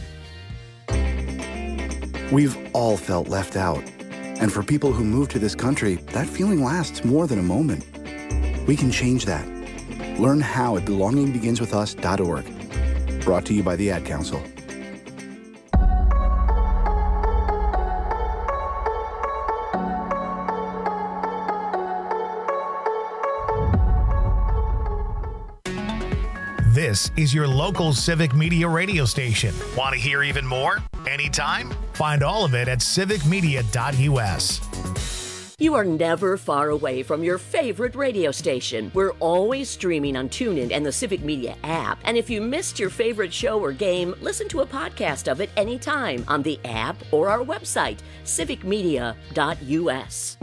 We've all felt left out. And for people who move to this country, that feeling lasts more than a moment. We can change that. Learn how at belonging begins with us dot org. Brought to you by the Ad Council. This is your local Civic Media radio station. Want to hear even more? Anytime? Find all of it at civic media dot u s. You are never far away from your favorite radio station. We're always streaming on TuneIn and the Civic Media app. And if you missed your favorite show or game, listen to a podcast of it anytime on the app or our website, civic media dot u s.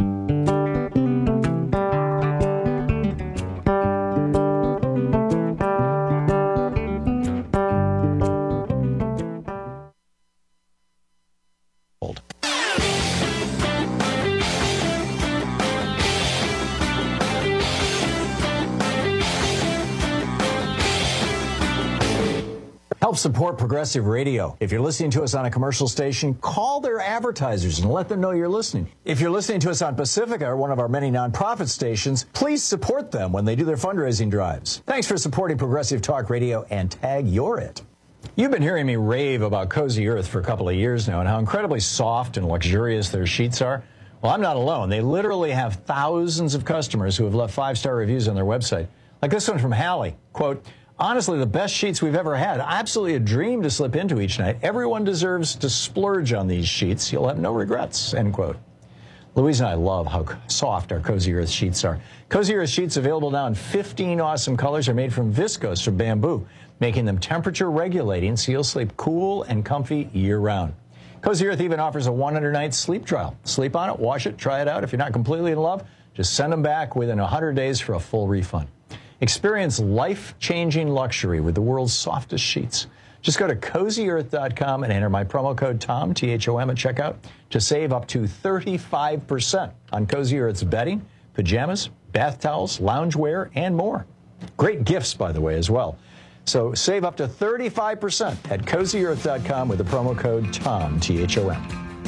Help support Progressive Radio. If you're listening to us on a commercial station, call their advertisers and let them know you're listening. If you're listening to us on Pacifica, or one of our many nonprofit stations, please support them when they do their fundraising drives. Thanks for supporting Progressive Talk Radio and tag You're It. You've been hearing me rave about Cozy Earth for a couple of years now and how incredibly soft and luxurious their sheets are. Well, I'm not alone. They literally have thousands of customers who have left five-star reviews on their website. Like this one from Hallie, quote, honestly, the best sheets we've ever had. Absolutely a dream to slip into each night. Everyone deserves to splurge on these sheets. You'll have no regrets, end quote. Louise and I love how soft our Cozy Earth sheets are. Cozy Earth sheets available now in fifteen awesome colors are made from viscose or bamboo, making them temperature regulating so you'll sleep cool and comfy year round. Cozy Earth even offers a one hundred night sleep trial. Sleep on it, wash it, try it out. If you're not completely in love, just send them back within one hundred days for a full refund. Experience life-changing luxury with the world's softest sheets. Just go to cozy earth dot com and enter my promo code TOM, T H O M, at checkout to save up to thirty-five percent on Cozy Earth's bedding, pajamas, bath towels, loungewear, and more. Great gifts, by the way, as well. So save up to thirty-five percent at cozy earth dot com with the promo code TOM, T H O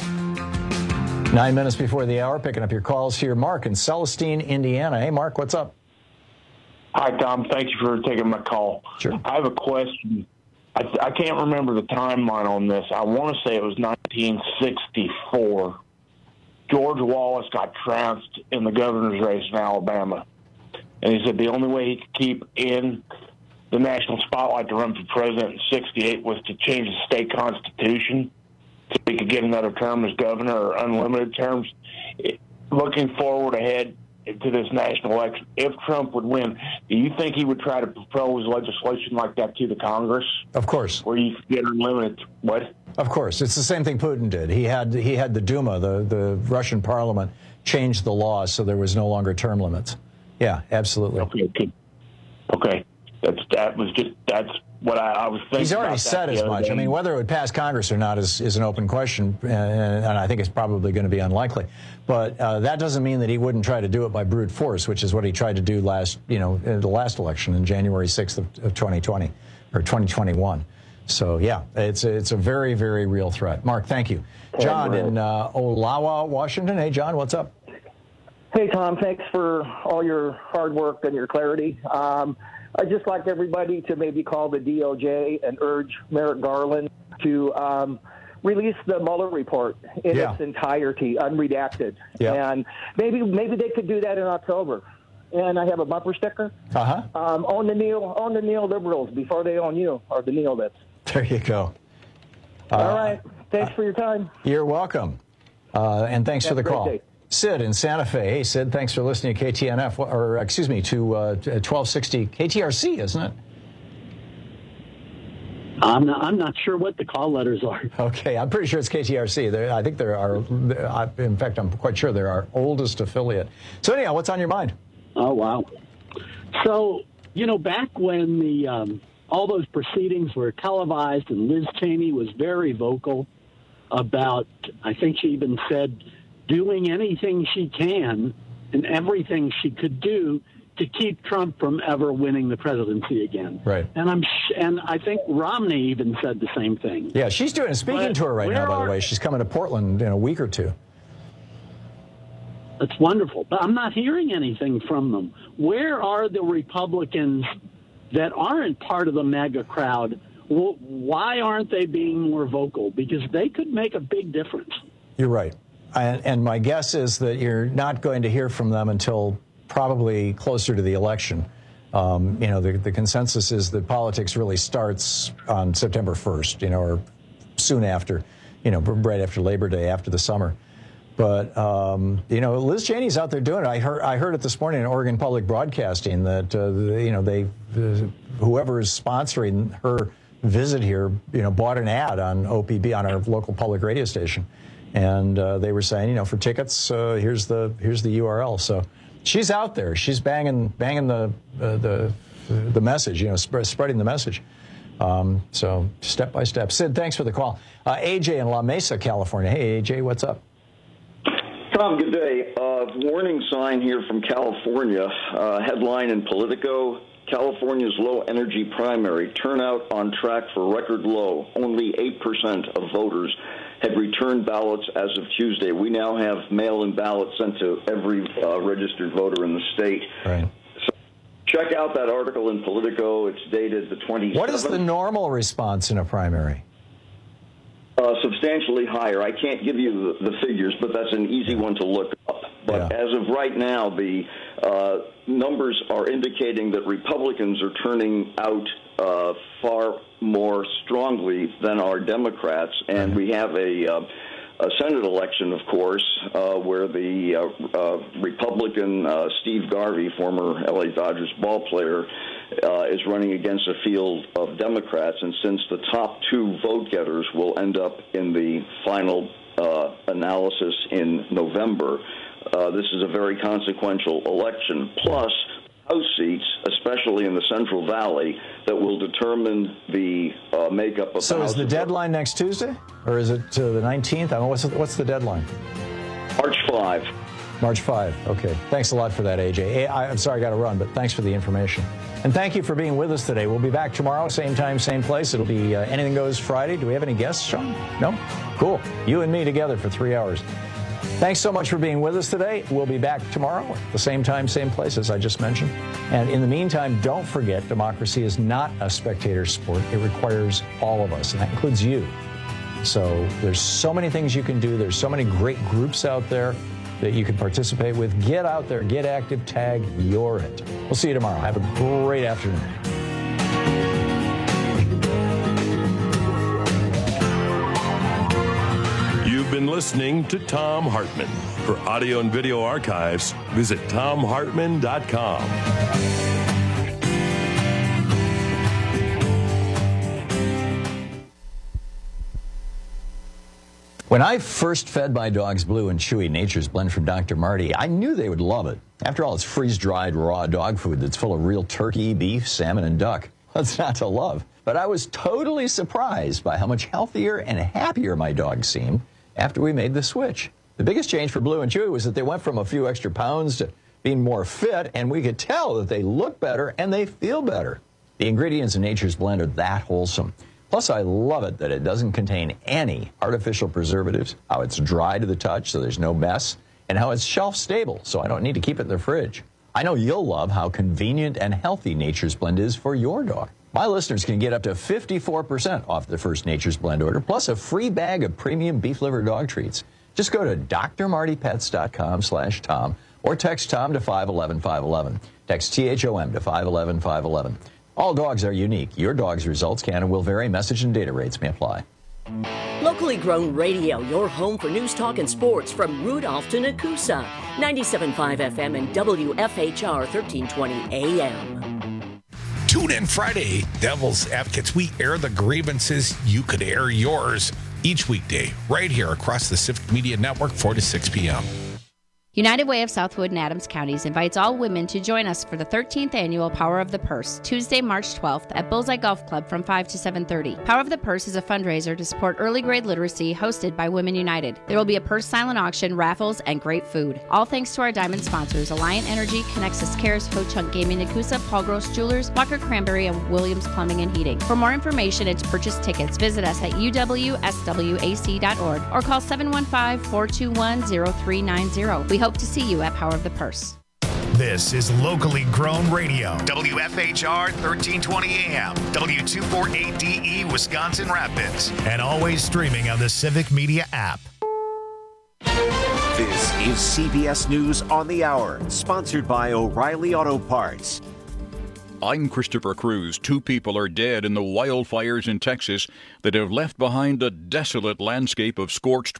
M. Nine minutes before the hour, picking up your calls here. Mark in Celestine, Indiana. Hey, Mark, what's up? Hi, Tom. Thank you for taking my call. Sure. I have a question. I, I can't remember the timeline on this. I want to say it was nineteen sixty-four. George Wallace got trounced in the governor's race in Alabama. And he said the only way he could keep in the national spotlight to run for president in sixty-eight was to change the state constitution so he could get another term as governor or unlimited terms. It, looking forward ahead to this national election, if Trump would win, do you think he would try to propose legislation like that to the Congress? Of course. Where you could get unlimited, what? Of course. It's the same thing Putin did. He had he had the Duma, the, the Russian parliament, change the law so there was no longer term limits. Yeah, absolutely. Okay. Okay. That's, that was just, that's what I, I was thinking. He's already about said that as the other much. I day. mean, whether it would pass Congress or not is, is an open question, and, and I think it's probably going to be unlikely. But uh, that doesn't mean that he wouldn't try to do it by brute force, which is what he tried to do last, you know, in the last election in January sixth of, of twenty twenty or twenty twenty-one. So yeah, it's it's a very, very real threat. Mark, thank you. John in uh, Olawa, Washington. Hey, John, what's up? Hey, Tom, thanks for all your hard work and your clarity. Um, I'd just like everybody to maybe call the D O J and urge Merrick Garland to um, release the Mueller report in Yeah. its entirety, unredacted. Yeah. And maybe maybe they could do that in October. And I have a bumper sticker. Uh-huh. Um, own the neo, own the neoliberals before they own you, or the neolibs. There you go. Uh, all right. Thanks for your time. You're welcome. Uh, and thanks Have for the a great call. day. Sid in Santa Fe. Hey, Sid, thanks for listening to K T N F, or excuse me, to uh, twelve sixty K T R C, isn't it? I'm not, I'm not sure what the call letters are. Okay, I'm pretty sure it's K T R C. They're, I think they're our, in fact, I'm quite sure they're our oldest affiliate. So anyhow, what's on your mind? Oh, wow. So, you know, back when the um, all those proceedings were televised and Liz Cheney was very vocal about, I think she even said, doing anything she can and everything she could do to keep Trump from ever winning the presidency again. Right. And I'm sh- and I think Romney even said the same thing. Yeah, she's doing a speaking But tour right now, where by the are- way. She's coming to Portland in a week or two. That's wonderful. But I'm not hearing anything from them. Where are the Republicans that aren't part of the MAGA crowd? Wh- Why aren't they being more vocal? Because they could make a big difference. You're right. And, and my guess is that you're not going to hear from them until probably closer to the election. Um, you know, the, the consensus is that politics really starts on September first, you know, or soon after, you know, right after Labor Day, after the summer. But, um, you know, Liz Cheney's out there doing it. I heard I heard it this morning in Oregon Public Broadcasting that, uh, the, you know, they, uh, whoever is sponsoring her visit here, you know, bought an ad on O P B, on our local public radio station. And uh, they were saying, you know, for tickets, uh, here's the here's the U R L. So she's out there. She's banging banging the uh, the the message, you know, sp- spreading the message. Um, so step by step. Sid, thanks for the call. Uh, A J in La Mesa, California. Hey, A J, what's up? Tom, good day. Uh, warning sign here from California. Uh, headline in Politico: California's low energy primary turnout on track for record low. Only eight percent of voters had returned ballots as of Tuesday. We now have mail-in ballots sent to every uh, registered voter in the state. Right. So check out that article in Politico. It's dated the twenty-seventh. What is the normal response in a primary? Uh, substantially higher. I can't give you the, the figures, but that's an easy one to look up. But Yeah. as of right now, the uh, numbers are indicating that Republicans are turning out uh, far more strongly than are Democrats, and we have a, uh, a Senate election, of course, uh, where the uh, uh, Republican uh, Steve Garvey, former L A Dodgers ball player, uh, is running against a field of Democrats, and since the top two vote getters will end up in the final uh, analysis in November, uh, this is a very consequential election. Plus, House seats, especially in the Central Valley, that will determine the uh, makeup of So the is House. the deadline next Tuesday, or is it uh, the nineteenth? I mean, what's the, what's the deadline? March fifth. March fifth. Okay. Thanks a lot for that, A J. I, I'm sorry I got to run, but thanks for the information. And thank you for being with us today. We'll be back tomorrow, same time, same place. It'll be uh, Anything Goes Friday. Do we have any guests, Sean? No? Cool. You and me together for three hours. Thanks so much for being with us today. We'll be back tomorrow at the same time, same place, as I just mentioned. And in the meantime, don't forget, democracy is not a spectator sport. It requires all of us, and that includes you. So there's so many things you can do. There's so many great groups out there that you can participate with. Get out there, get active, tag, you're it. We'll see you tomorrow. Have a great afternoon. You've been listening to Thom Hartmann. For audio and video archives, visit thom hartmann dot com. When I first fed my dogs Blue and Chewy Nature's Blend from Doctor Marty, I knew they would love it. After all, it's freeze-dried raw dog food that's full of real turkey, beef, salmon, and duck. What's not to love? but I was totally surprised by how much healthier and happier my dogs seemed after we made the switch. The biggest change for Blue and Chewy was that they went from a few extra pounds to being more fit, and we could tell that they look better and they feel better. The ingredients in Nature's Blend are that wholesome. Plus, I love it that it doesn't contain any artificial preservatives, how it's dry to the touch so there's no mess, and how it's shelf stable so I don't need to keep it in the fridge. I know you'll love how convenient and healthy Nature's Blend is for your dog. My listeners can get up to fifty-four percent off their first Nature's Blend order, plus a free bag of premium beef liver dog treats. Just go to d r marty pets dot com slash Tom or text Tom to five one one five one one. Text T H O M to five one one five one one. All dogs are unique. Your dog's results can and will vary. Message and data rates may apply. Locally grown radio, your home for news, talk, and sports from Rudolph to Nakusa. ninety-seven point five F M and W F H R thirteen twenty A M. Tune in Friday, Devil's Advocates. We air the grievances. You could air yours each weekday right here across the Civic Media Network, four to six p.m. United Way of Southwood and Adams Counties invites all women to join us for the thirteenth annual Power of the Purse, Tuesday, March twelfth at Bullseye Golf Club from five to seven thirty. Power of the Purse is a fundraiser to support early grade literacy hosted by Women United. There will be a purse silent auction, raffles, and great food. All thanks to our diamond sponsors, Alliant Energy, Connexus Cares, Ho Chunk Gaming, Nakusa, Paul Gross Jewelers, Walker Cranberry, and Williams Plumbing and Heating. For more information and to purchase tickets, visit us at U W S W A C dot org or call seven one five, four two one, zero three nine zero. We hope to see you at Power of the Purse. This is locally grown radio. W F H R thirteen twenty A M, W two forty-eight D E, Wisconsin Rapids, and always streaming on the Civic Media app. This is C B S News on the Hour, sponsored by O'Reilly Auto Parts. I'm Christopher Cruz. Two people are dead in the wildfires in Texas that have left behind a desolate landscape of scorched